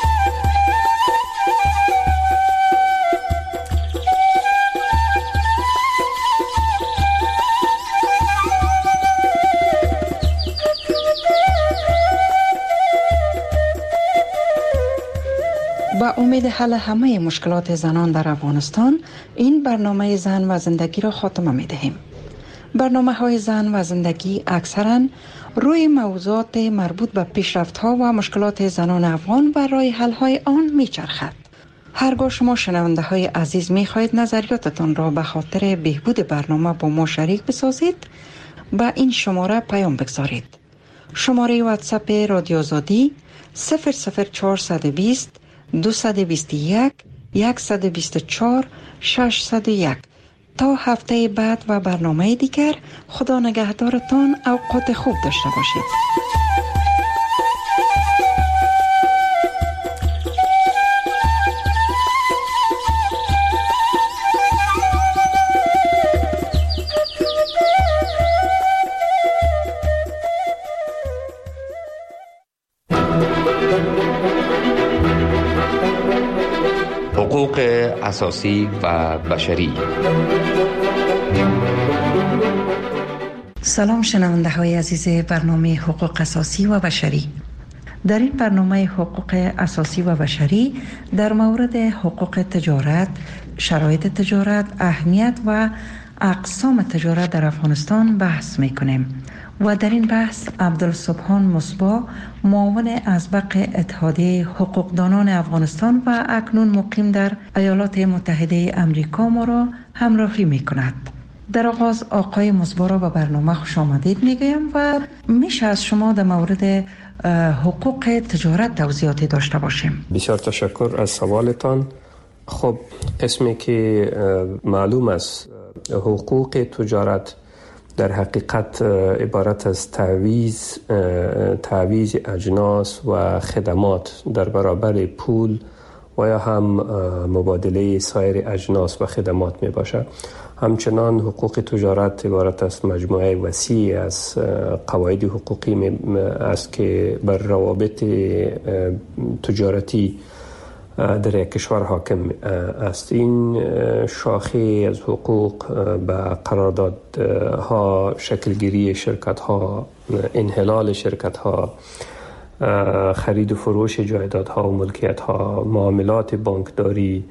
با امید حل همه مشکلات زنان در افغانستان، این برنامه زن و زندگی را خاتمه می دهیم. برنامه‌های زن و زندگی اکثراً روی موضوعات مربوط به پیشرفت‌ها و مشکلات زنان افغان و راه حل‌های آن می‌چرخد. هرگاه شما شنونده‌های عزیز می‌خواهید نظریاتتان را به خاطر بهبود برنامه با ما شریک بسازید، با این شماره پیام بگذارید. شماره واتساپ رادیو آزادی 00420 221 124 601. تا هفته بعد و برنامه دیگر، خدا نگهدارتان، اوقات خوب داشته باشید. حقوق اساسی و بشری. سلام شنونده های عزیز برنامه حقوق اساسی و بشری. در این برنامه حقوق اساسی و بشری در مورد حقوق تجارت، شرایط تجارت، اهمیت و اقسام تجارت در افغانستان بحث میکنیم و در این بحث عبدالسبحان مصباح، معاون اسبق اتحادیه حقوقدانان افغانستان و اکنون مقیم در ایالات متحده امریکا ما را همراهی میکند. در آغاز آقای مصباح را به برنامه خوش آمدید میگویم و میشه از شما در مورد حقوق تجارت توضیحاتی داشته باشیم. بسیار تشکر از سوالتان. خب قسمی که معلوم است، حقوق تجارت در حقیقت عبارت از تعویض اجناس و خدمات در برابر پول و یا هم مبادله سایر اجناس و خدمات می باشد. همچنان حقوق تجارت عبارت از مجموعه وسیع از قواعد حقوقی است که بر روابط تجارتی در یک کشور حاکم است. این شاخه از حقوق به قراردادها، شکلگیری شرکت‌ها، انحلال شرکت‌ها، خرید و فروش جایدادها و ملکیت‌ها، معاملات بانکداری،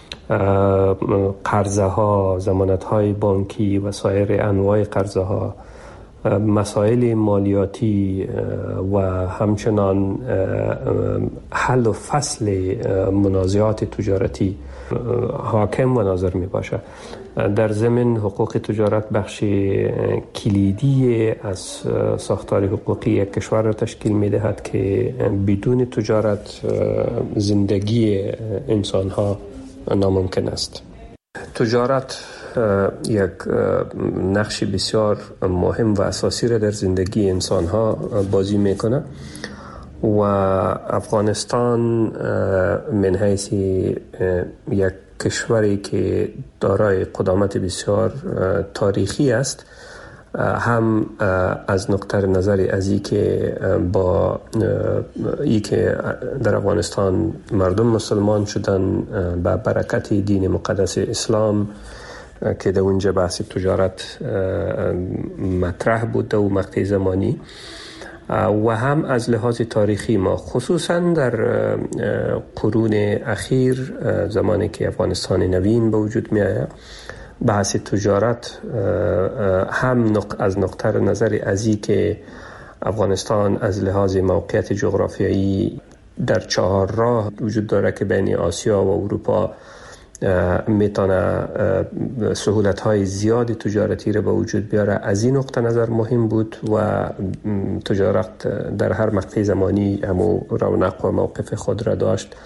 قرضه‌ها، ضمانت‌های بانکی و سایر انواع قرضه‌ها، مسائل مالیاتی و همچنان حل و فصل منازعات تجارتی حاکم و ناظر می باشد. در ضمن حقوق تجارت بخش کلیدی از ساختار حقوقی یک کشور را تشکیل می دهد که بدون تجارت زندگی انسان ها ناممکن است. تجارت یک نقش بسیار مهم و اساسی را در زندگی انسان ها بازی میکنه و افغانستان من حیث یک کشوری که دارای قدامت بسیار تاریخی است، هم از نقطه نظر از این که با ای که در افغانستان مردم مسلمان شدن با برکت دین مقدس اسلام که در اونجا بحث تجارت مطرح بود و مقطع زمانی، و هم از لحاظ تاریخی ما خصوصا در قرون اخیر زمانی که افغانستان نوین به وجود می آید، بحث تجارت هم از نقطه نظر ازی که افغانستان از لحاظ موقعیت جغرافیایی در 4 راه وجود داره که بین آسیا و اروپا میتونه سهولت‌های زیاد تجارتی را به وجود بیاره. از این نقطه نظر مهم بود و تجارت در هر مقطع زمانی همو رونق و موقف خود را داشت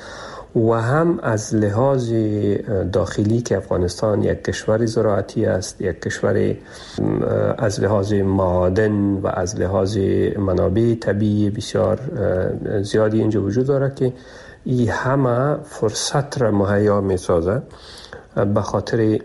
و هم از لحاظ داخلی که افغانستان یک کشور زراعتی است، یک کشور از لحاظ معادن و از لحاظ منابع طبیعی بسیار زیادی اینجا وجود دارد که این همه فرصت را مهیا می سازه به خاطر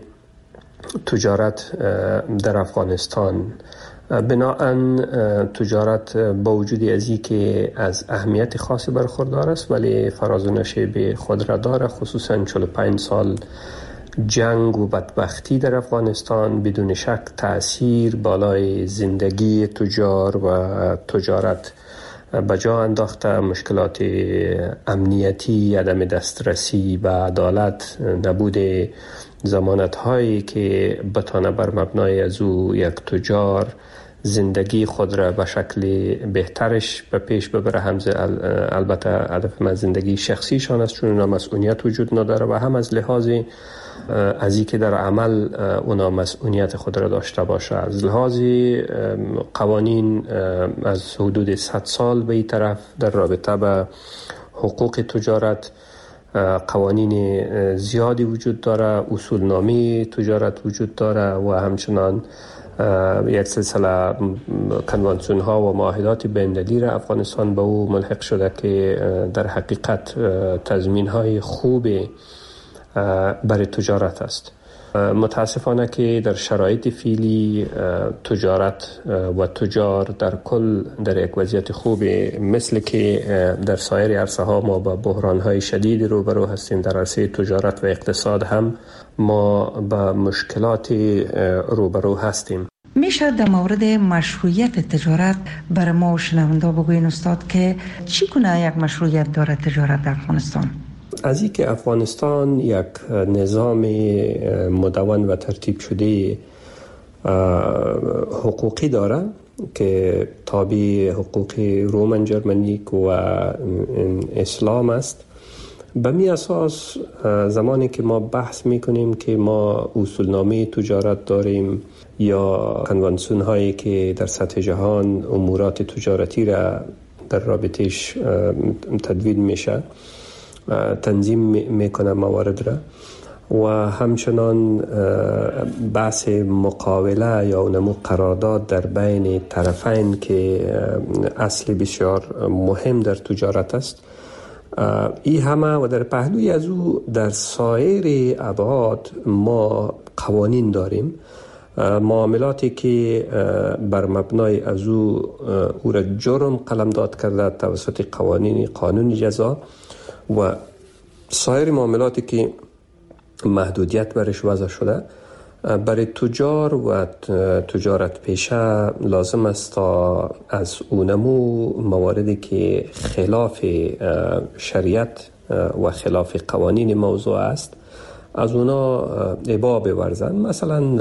تجارت در افغانستان. بناهن تجارت با وجود ازی که از اهمیت خاصی برخوردار است ولی فراز و نشیب خود را داره، خصوصا 45 سال جنگ و بدبختی در افغانستان بدون شک تأثیر بالای زندگی تجار و تجارت بجا انداخته. مشکلات امنیتی، عدم دسترسی به عدالت، نبود ضمانت هایی که بتانه بر مبنای از او یک تجار زندگی خود را به شکل بهترش به پیش ببره. البته هدف من زندگی شخصیشان است چون اونا مسئولیت وجود نداره و هم از لحاظ از اینکه در عمل اونا مسئولیت خود را داشته باشه. از لحاظ قوانین از حدود 100 سال به این طرف در رابطه به حقوق تجارت قوانین زیادی وجود داره، اصولنامه تجارت وجود داره و همچنان یک سلسله کنوانسیون ها و معاهدات بین‌المللی را افغانستان به او ملحق شده که در حقیقت تضمین های خوب برای تجارت است. متاسفانه که در شرایط فعلی تجارت و تجار در کل در یک وضعیت خوب مثل که در سایر عرصه ها ما با بحران های شدید روبرو هستیم. در عرصه تجارت و اقتصاد هم ما با مشکلات روبرو هستیم. میشه در مورد مشروعیت تجارت برای ما و شنونده بگوین استاد که چی کنه یک مشروعیت داره تجارت در افغانستان؟ از این که افغانستان یک نظام مدون و ترتیب شده حقوقی داره که تابع حقوق رومن جرمنیک و اسلام است. به می اساس زمانی که ما بحث میکنیم که ما اصولنامه تجارت داریم یا کنوانسیون هایی که در سطح جهان امورات تجارتی را در رابطش تدوین میشه، تنظیم میکنه موارد را و همچنان بحث مقاوله یا نمو قرارداد در بین طرفین که اصل بسیار مهم در تجارت است. این همه و در پهلوی از او در سایر ابعاد ما قوانین داریم، معاملاتی که بر مبنای از او را جرم قلمداد کرده توسط قانون جزا و سایر معاملاتی که محدودیت برش وضع شده. برای تجار و تجارت پیشه لازم است تا از اونمو مواردی که خلاف شریعت و خلاف قوانین موضوع است از اونا ابا بورزن. مثلا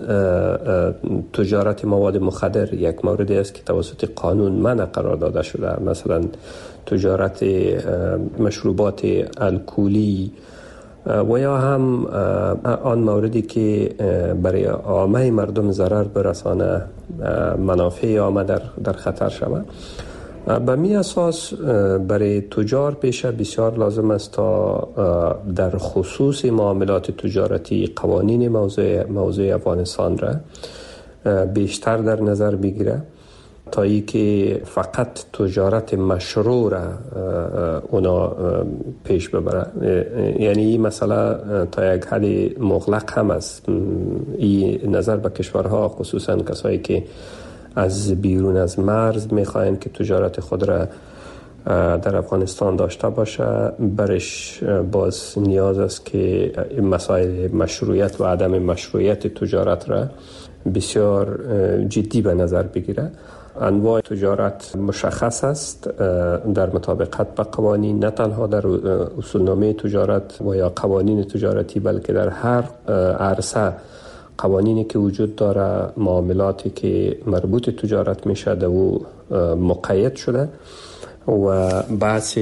تجارت مواد مخدر یک موردی است که توسط قانون منع قرار داده شده. مثلا تجارت مشروبات الکلی و یا هم آن موردی که برای عامه مردم ضرر برسانه، منافع عامه در خطر شود. به می اساس برای تجار پیشه بسیار لازم است تا در خصوص معاملات تجارتی قوانین موضوع افغانستان را بیشتر در نظر بگیره تا ای که فقط تجارت مشروع را اونا پیش ببره. یعنی این مسئله تا یک حد مغلق هم است. این نظر به کشورها خصوصا کسایی که از بیرون از مرز میخواین که تجارت خود را در افغانستان داشته باشه، برش باز نیاز است که مسائل مشروعیت و عدم مشروعیت تجارت را بسیار جدی به نظر بگیره. انواع تجارت مشخص است در مطابقت با قوانین، نه تنها در اصولنامه تجارت و یا قوانین تجارتی بلکه در هر عرصه قوانینی که وجود داره، معاملاتی که مربوط تجارت میشه در او مقید شده و بحث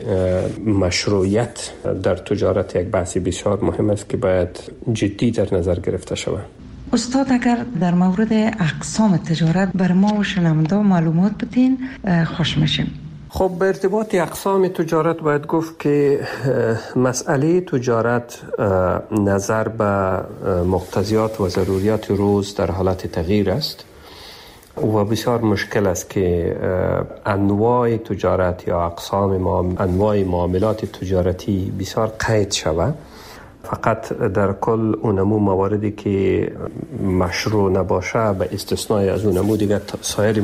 مشروعیت در تجارت یک بحث بسیار مهم است که باید جدی در نظر گرفته شود. استاد اگر در مورد اقسام تجارت بر ما و شنونده معلومات بدین خوش میشیم. خب به ارتباط اقسام تجارت باید گفت که مسئله تجارت نظر به مقتضیات و ضروریات روز در حالت تغییر است و بسیار مشکل است که انواع تجارت یا اقسام انواع معاملات تجارتی بسیار قید شود. فقط در کل اونمو مواردی که مشروع نباشه به استثنای از اونمو دیگه سایر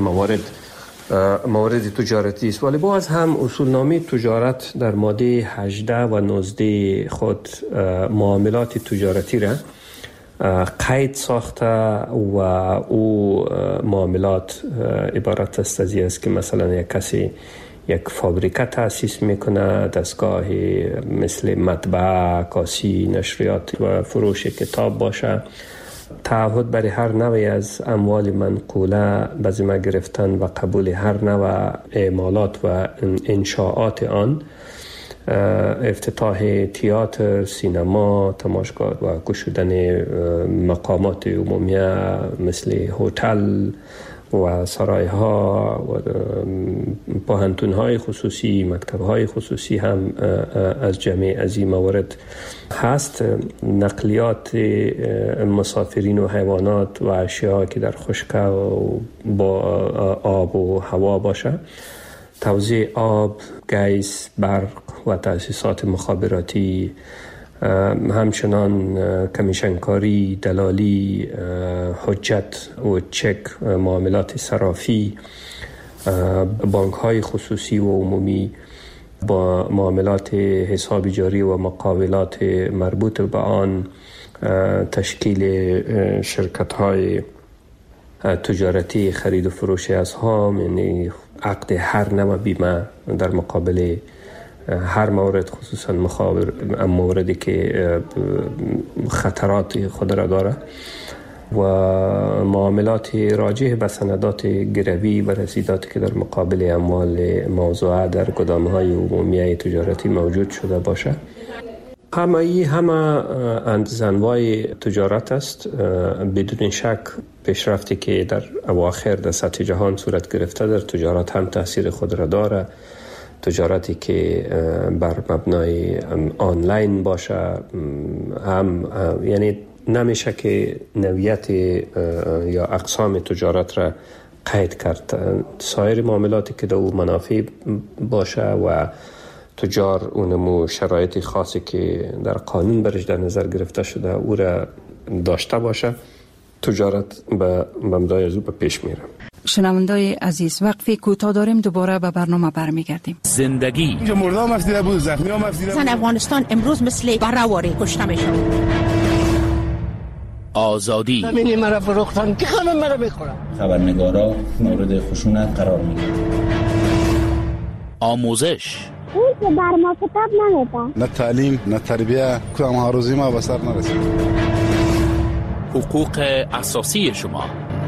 موارد تجارتی است. ولی باز هم اصولنامه تجارت در ماده 18 و 19 خود معاملات تجارتی را قید ساخته و او معاملات عبارت است که مثلا یک کسی یک فابریکه تأسیس میکنه، دستگاه مثل مطبعه، کاسی، نشریات و فروش کتاب باشه، تعهد برای هر نوعی از اموال منقوله به ذمه گرفتن و قبول هر نوع اعمالات و انشاءات آن، افتتاح تئاتر، سینما، تماشاگاه و گشودن مقامات عمومی مثل هتل و سرایها و پوهنتون‌های خصوصی، مکتب‌های خصوصی هم از جمع از این موارد هست. نقلیات مسافرین و حیوانات و اشیاء که در خشکی و با آب و هوا باشه، توزیع آب، گیس، برق و تأسیسات مخابراتی، همچنان کمیشنکاری، دلالی، حجت و چک، معاملات صرافی، بانک‌های خصوصی و عمومی با معاملات حساب جاری و مقاولات مربوط به آن، تشکیل شرکت‌های تجارتی خرید و فروش اسهام، یعنی عقد هر نوع بیمه در مقابل هر مورد، خصوصا موردی که خطرات خود را داره، و معاملات راجع به سندات گروی و رسیداتی که در مقابل اموال موضوعه در گدام‌های عمومی تجارتی موجود شده باشه. همه انواع تجارت است. بدون شک پیشرفتی که در اواخر در سطح جهان صورت گرفته در تجارت هم تاثیر خود را داره. تجارتی که بر مبنای آنلاین باشه هم یعنی نمیشه که نوعیت یا اقسام تجارت را قید کرد. سایر معاملاتی که در او منافع باشه و تجار اونمو شرایط خاصی که در قانون برش در نظر گرفته شده او را داشته باشه، تجارت به مبنای از او به پیش میره. شنوندای عزیز، وقفی کوتاه داریم، دوباره به برنامه برمیگردیم. زندگی اینجا مردم افسیده بود، زخمی هم افسیده بود. افغانستان امروز مثل برهواری کشته میشه. آزادی همینی مرا فروختن که همه مرا میخورن. خبرنگارا مورد خشونت قرار میگیرن. آموزش اون که بر ما کتاب نمیده. نه تعلیم، نه تربیه، کدام هاروزی ما به سر نرسید. حقوق اساسی شما.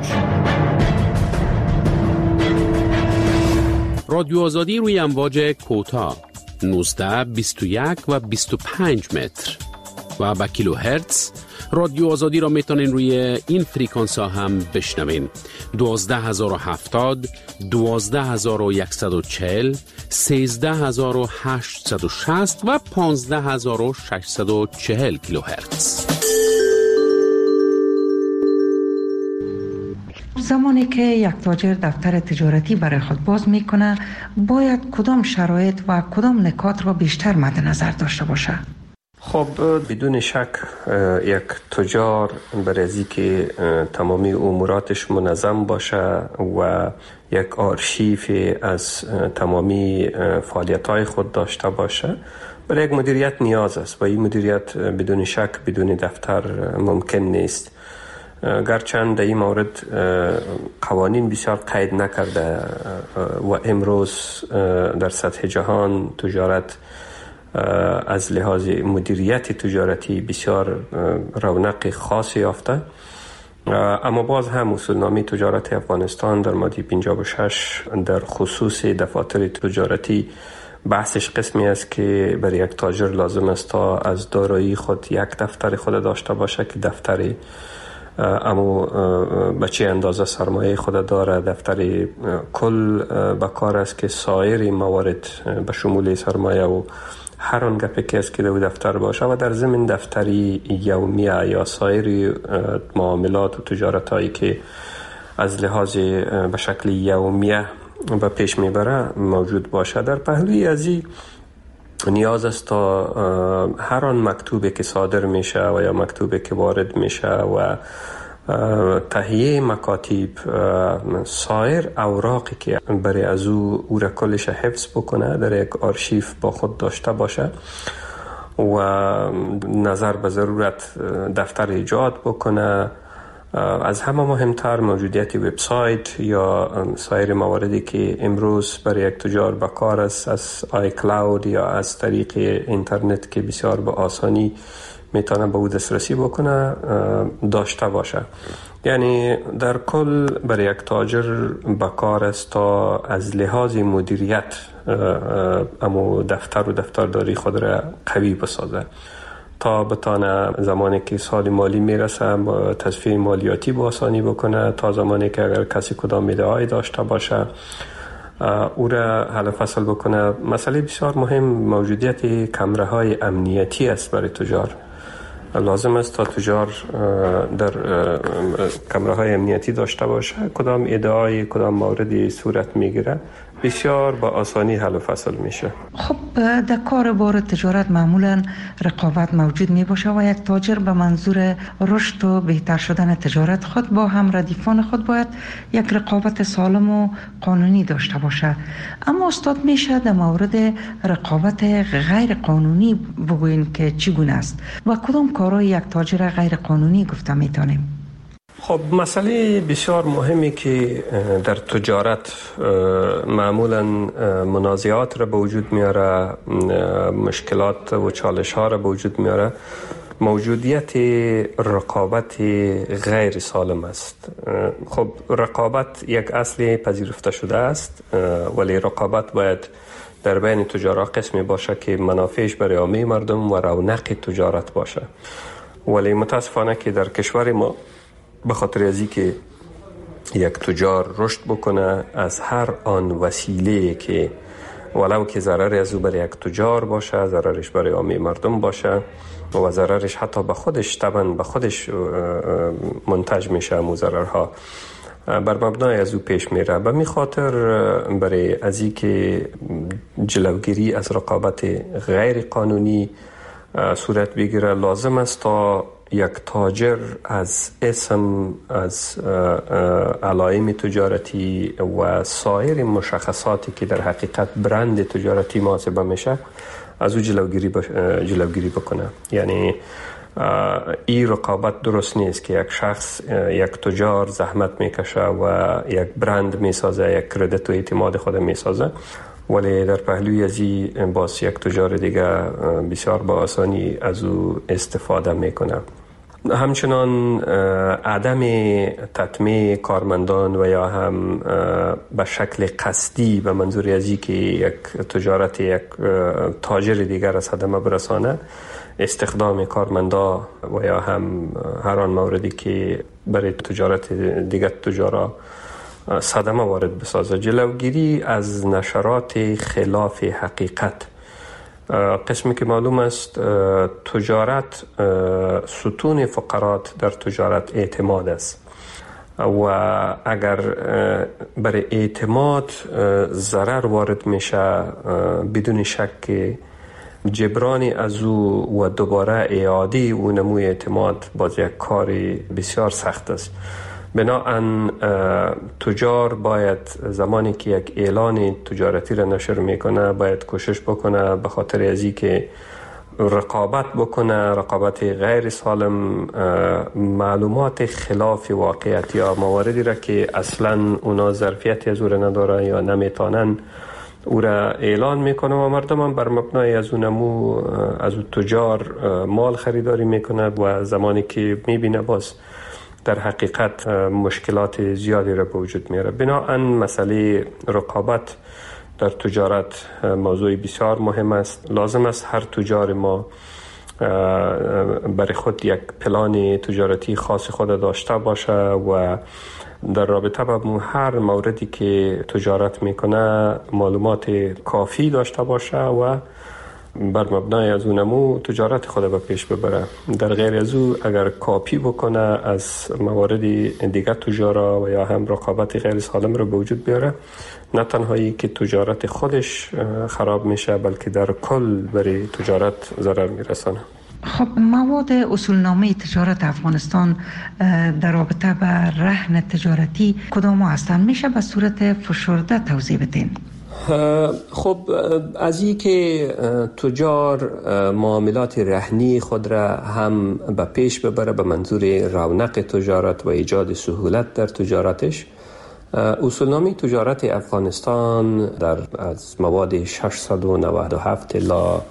رادیو آزادی روی امواج کوتاه 19، 21 و 25 متر و با کیلو هرتز. رادیو آزادی را میتونین روی این فریکانس ها هم بشنوین: 12070، 12140، 13860 و 15640 کیلو هرتز. زمانی که یک تاجر دفتر تجارتی برای خود باز میکنه، باید کدام شرایط و کدام نکات را بیشتر مد نظر داشته باشه؟ خب بدون شک یک تجار برای از که تمامی اموراتش منظم باشه و یک آرشیف از تمامی فعالیت‌های خود داشته باشه، برای یک مدیریت نیاز است و این مدیریت بدون شک بدون دفتر ممکن نیست. گرچند در این مورد قوانین بسیار قید نکرده و امروز در سطح جهان تجارت از لحاظ مدیریت تجارتی بسیار رونق خاصی یافته، اما باز هم اصولنامه تجارت افغانستان در ماده 56 در خصوص دفاتر تجارتی بحثش قسمی است که برای یک تاجر لازم است تا از دارایی خود یک دفتر خود داشته باشه که دفتر اما به چه اندازه سرمایه خود داره، دفتر کل به کار است که سایر موارد به شمول سرمایه و هر آن گپی که است که در دفتر باشه و در ضمن دفتری یومیه یا سایر معاملات و تجارت هایی که از لحاظ به شکل یومیه به پیش میبره موجود باشه. در پهلوی ازی نیاز است تا هر آن مکتوبی که صادر میشه و یا مکتوبی که وارد میشه و تهیه مکاتب سایر اوراقی که برای از او را کلش حفظ بکنه در یک آرشیف با خود داشته باشه و نظر به ضرورت دفتر ایجاد بکنه. از همه مهمتر موجودیت وبسایت یا سایر مواردی که امروز برای یک تجار به کار است از آی کلاود یا از طریق اینترنت که بسیار به آسانی میتونه به او دسترسی بکنه داشته باشه. یعنی در کل برای یک تاجر به کار است تا از لحاظ مدیریت اما دفتر و دفترداری خود را قوی بسازه تا بتانه زمانی که سال مالی میرسه تصفیه مالیاتی با آسانی بکنه، تا زمانی که اگر کسی کدام میده‌ای داشته باشه او را حل فصل بکنه. مسئله بسیار مهم موجودیت کمره های امنیتی است برای تجار. لازم است تا تجار در کمره های امنیتی داشته باشه. کدام ادعای کدام موردی صورت میگیره بسیار با آسانی حل و فصل میشه. خب در کار بار تجارت معمولا رقابت موجود می باشه و یک تاجر به منظور رشد و بهتر شدن تجارت خود با هم ردیفان خود باید یک رقابت سالم و قانونی داشته باشه. اما استاد میشه در مورد رقابت غیر قانونی بگوین که چگونه است و کدام کارهای یک تاجر غیر قانونی گفته میتونیم؟ خب مسئله بسیار مهمی که در تجارت معمولا منازعات را به وجود میاره، مشکلات و چالش ها را به وجود میاره، موجودیت رقابت غیر سالم است. خب رقابت یک اصل پذیرفته شده است، ولی رقابت باید در بین تجارت قسمی باشه که منافعش برای عامه مردم و رونق تجارت باشه. ولی متاسفانه که در کشور ما به خاطر ازی که یک تجار رشد بکنه از هر آن وسیله که ولو که ضرری از او برای یک تجار باشه، ضررش برای عامه مردم باشه و ضررش حتی به خودش طبعا به خودش منتج میشه، مو ضررها بر مبنای از او پیش میره. به می خاطر برای ازی که جلوگیری از رقابت غیر قانونی صورت بگیره لازم است تا یک تاجر از اسم، از علائم تجارتی و سایر مشخصاتی که در حقیقت برند تجارتی محاسبه میشه از او جلوگیری بکنه. یعنی این رقابت درست نیست که یک شخص، یک تجار زحمت میکشه و یک برند میسازه، یک کردیت و اعتماد خود میسازه، ولی در پهلوی ازی باز یک تجار دیگه بسیار با آسانی از او استفاده میکنه. همچنان عدم تطمیع کارمندان و یا هم به شکل قصدی به منظور ازی که یک تجارت یک تاجر دیگر از صدمه برسانه، استخدام کارمندا و یا هم هر آن موردی که برای تجارت دیگر تجارا صدمه وارد بسازه. جلوگیری از نشرات خلاف حقیقت. قسمی که معلوم است تجارت ستون فقرات در تجارت اعتماد است و اگر برای اعتماد ضرر وارد میشه بدون شک جبرانی از او و دوباره اعاده او نموی اعتماد باز یک کاری بسیار سخت است. بنابراین تجار باید زمانی که یک اعلان تجارتی را نشر میکنه باید کوشش بکنه به خاطر ازی که رقابت بکنه، رقابت غیر سالم، معلومات خلاف واقعیت یا مواردی را که اصلا اونا ظرفیتی از او را نداره یا نمیتونن او را اعلان میکنه و مردم هم بر مبنای از اون نمو از اون تجار مال خریداری میکنه و زمانی که میبینه باز در حقیقت مشکلات زیادی را به وجود میاره. بنابراین مسئله رقابت در تجارت موضوع بسیار مهم است. لازم است هر تجار ما برای خود یک پلان تجارتی خاص خود داشته باشه و در رابطه با هر موردی که تجارت میکنه معلومات کافی داشته باشه و بر مبنای از اونمو تجارت خود به پیش ببره. در غیر از او اگر کاپی بکنه از موارد دیگر تجارا و یا هم رقابت غیر سالم رو به وجود بیاره، نه تنهایی که تجارت خودش خراب میشه بلکه در کل برای تجارت ضرر میرسانه. خب مواد اصولنامه تجارت افغانستان در رابطه با رهن تجارتی کدام هستند؟ میشه به صورت فشرده توضیح بدین؟ خب از این که تجار معاملات رهنی خود را هم به پیش ببره به منظور رونق تجارت و ایجاد سهولت در تجارتش، اصولنامه تجارت افغانستان در از مواد 697 الی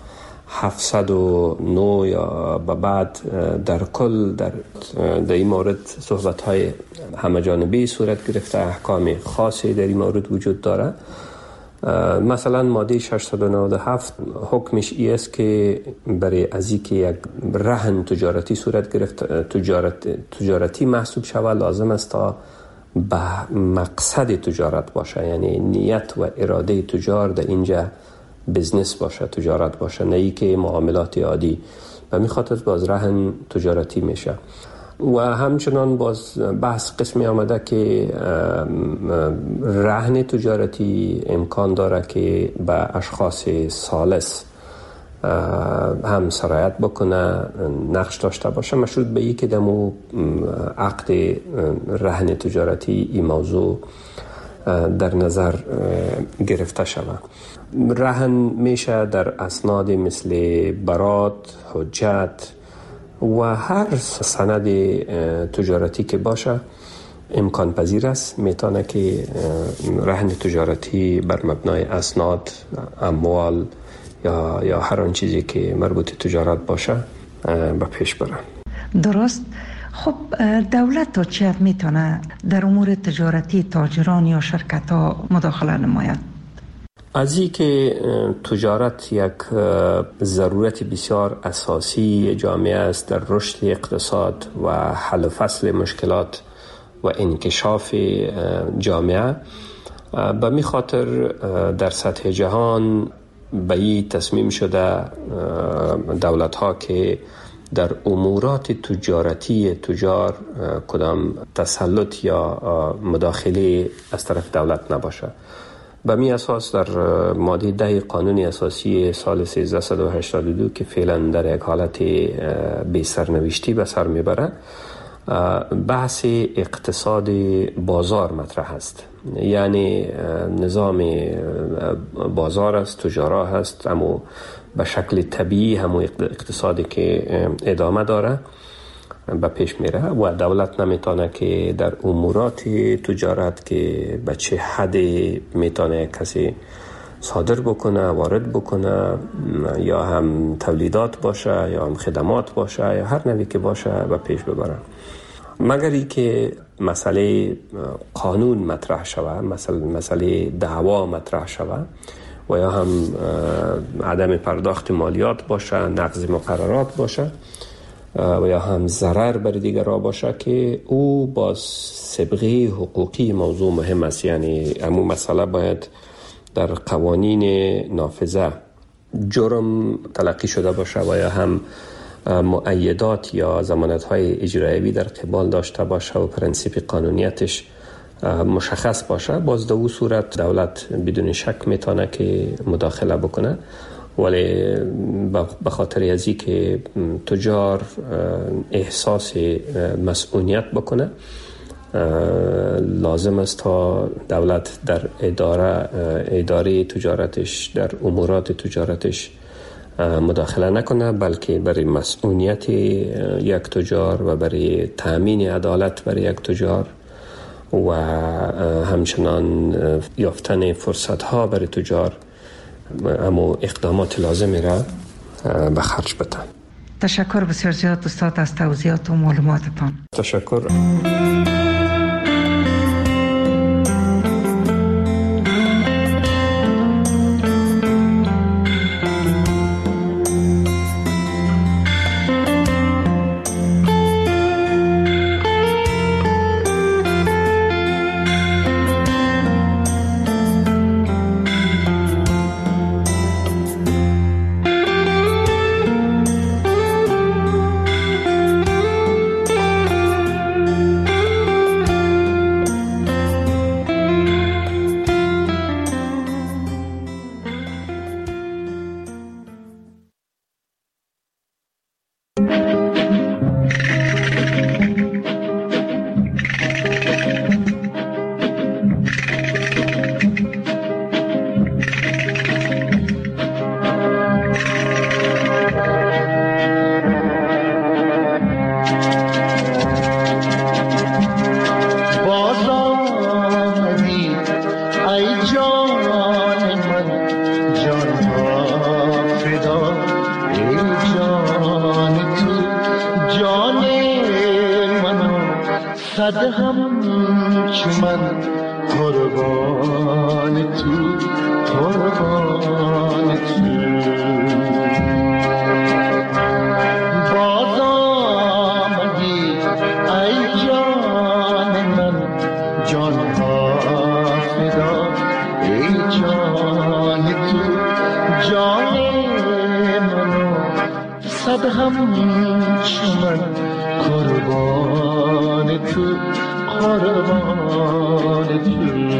709 یا به بعد در کل در این مورد صحبت‌های همه‌جانبه صورت گرفته، احکام خاصی در این مورد وجود داره. مثلا ماده 697 حکمش ای است که برای از اینکه یک رهن تجارتی صورت گرفت تجارتی محسوب شود لازم است تا به مقصد تجارت باشه، یعنی نیت و اراده تجار در اینجا بزنس باشه، تجارت باشه، نه ای که معاملات عادی. و می خاطر باز رهن تجارتی میشه. و همچنان باز بحث قسمی آمده که رهن تجارتی امکان داره که به اشخاص ثالث هم سرایت بکنه، نقش داشته باشه، مشروط به این که دمو عقد رهن تجارتی این موضوع در نظر گرفته شود. رهن میشه در اسناد مثل برات، حجت و هر سند تجارتی که باشه امکان پذیر است. میتونه که رهن تجارتی بر مبنای اسناد، اموال یا هر آن چیزی که مربوط تجارت باشه به پیش بره. درست. خب دولت تا چه حد میتونه در امور تجارتی تاجران یا شرکت ها مداخله نماید؟ از این که تجارت یک ضرورت بسیار اساسی جامعه است در رشد اقتصاد و حل و فصل مشکلات و انکشاف جامعه، به می خاطر در سطح جهان به این تصمیم شده دولت ها که در امورات تجارتی تجار کدام تسلط یا مداخله از طرف دولت نباشه. به می اساس در ماده 10 قانون اساسی سال 1382 که فعلا در یک حالت بی سرنوشتی به سر میبره، بحث اقتصاد بازار مطرح است. یعنی نظام بازار است، تجارا هست، اما به شکل طبیعی همون اقتصادی که ادامه داره به پیش میره و دولت نمیتونه که در امورات تجارت که به چه حد میتونه کسی صادر بکنه، وارد بکنه، یا هم تولیدات باشه یا هم خدمات باشه یا هر نوعی که باشه به پیش ببره، مگر ای که مسئله قانون مطرح شود، مسئله دعوا مطرح شود و یا هم عدم پرداخت مالیات باشه، نقض مقررات باشه و یا هم ضرر بر دیگران باشه که او با سابقه حقوقی موضوع مهم است. یعنی امو مسئله باید در قوانین نافذه جرم تلقی شده باشه و یا هم مؤیدات یا ضمانت‌های اجرایی در قبال داشته باشه و پرنسیپ قانونیتش مشخص باشه. باز در اون صورت دولت بدون شک میتونه که مداخله بکنه، ولی به خاطر ازی که تجار احساس مسئولیت بکنه لازم است تا دولت در اداره تجارتش، در امورات تجارتش مداخله نکنه، بلکه برای مسئولیت یک تجار و برای تأمین عدالت برای یک تجار و همچنان یافتن فرصت ها برای تجار اما اقدامات لازمی را به خرج بدن. تشکر بسیار زیاد استاد از توضیحات و معلوماتتان. تشکر. صد همچون قربان تو قربان تو باز آمدی ای جان من جان ها فدا ای جان تو جان منو صد همچون قربان تو قربان تو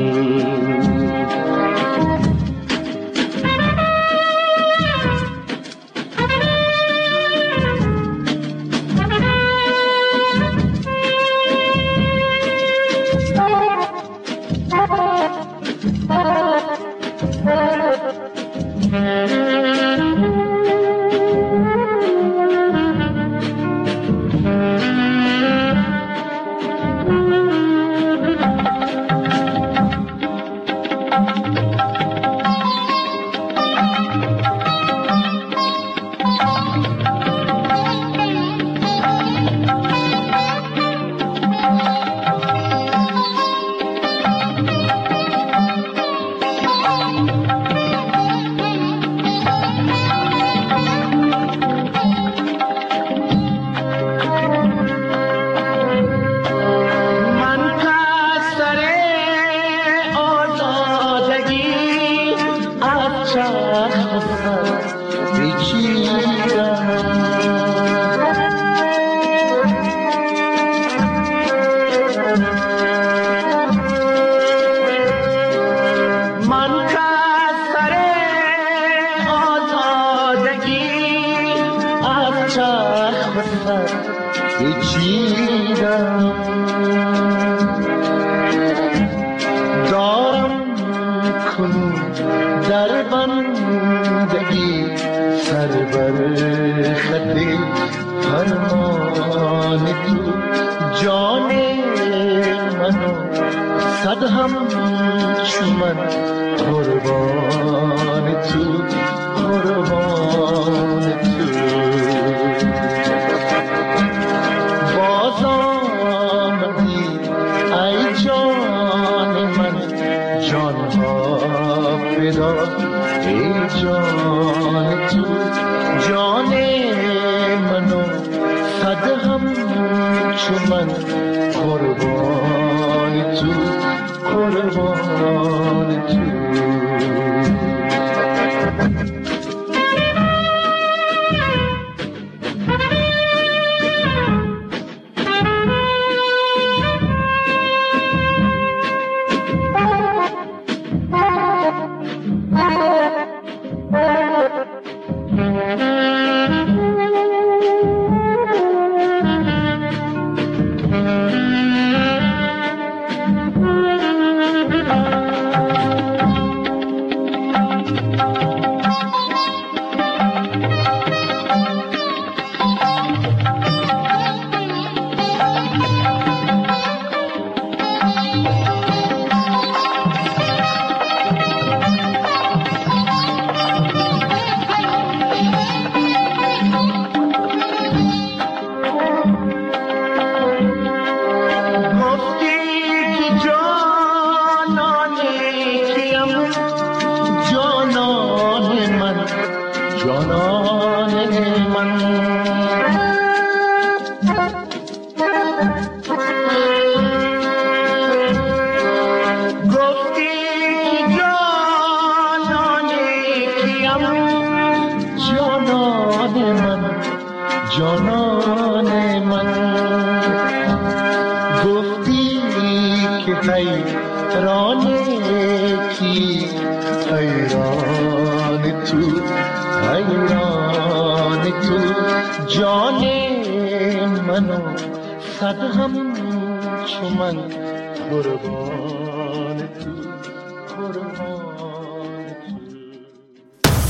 صد همچون قربان تو قربان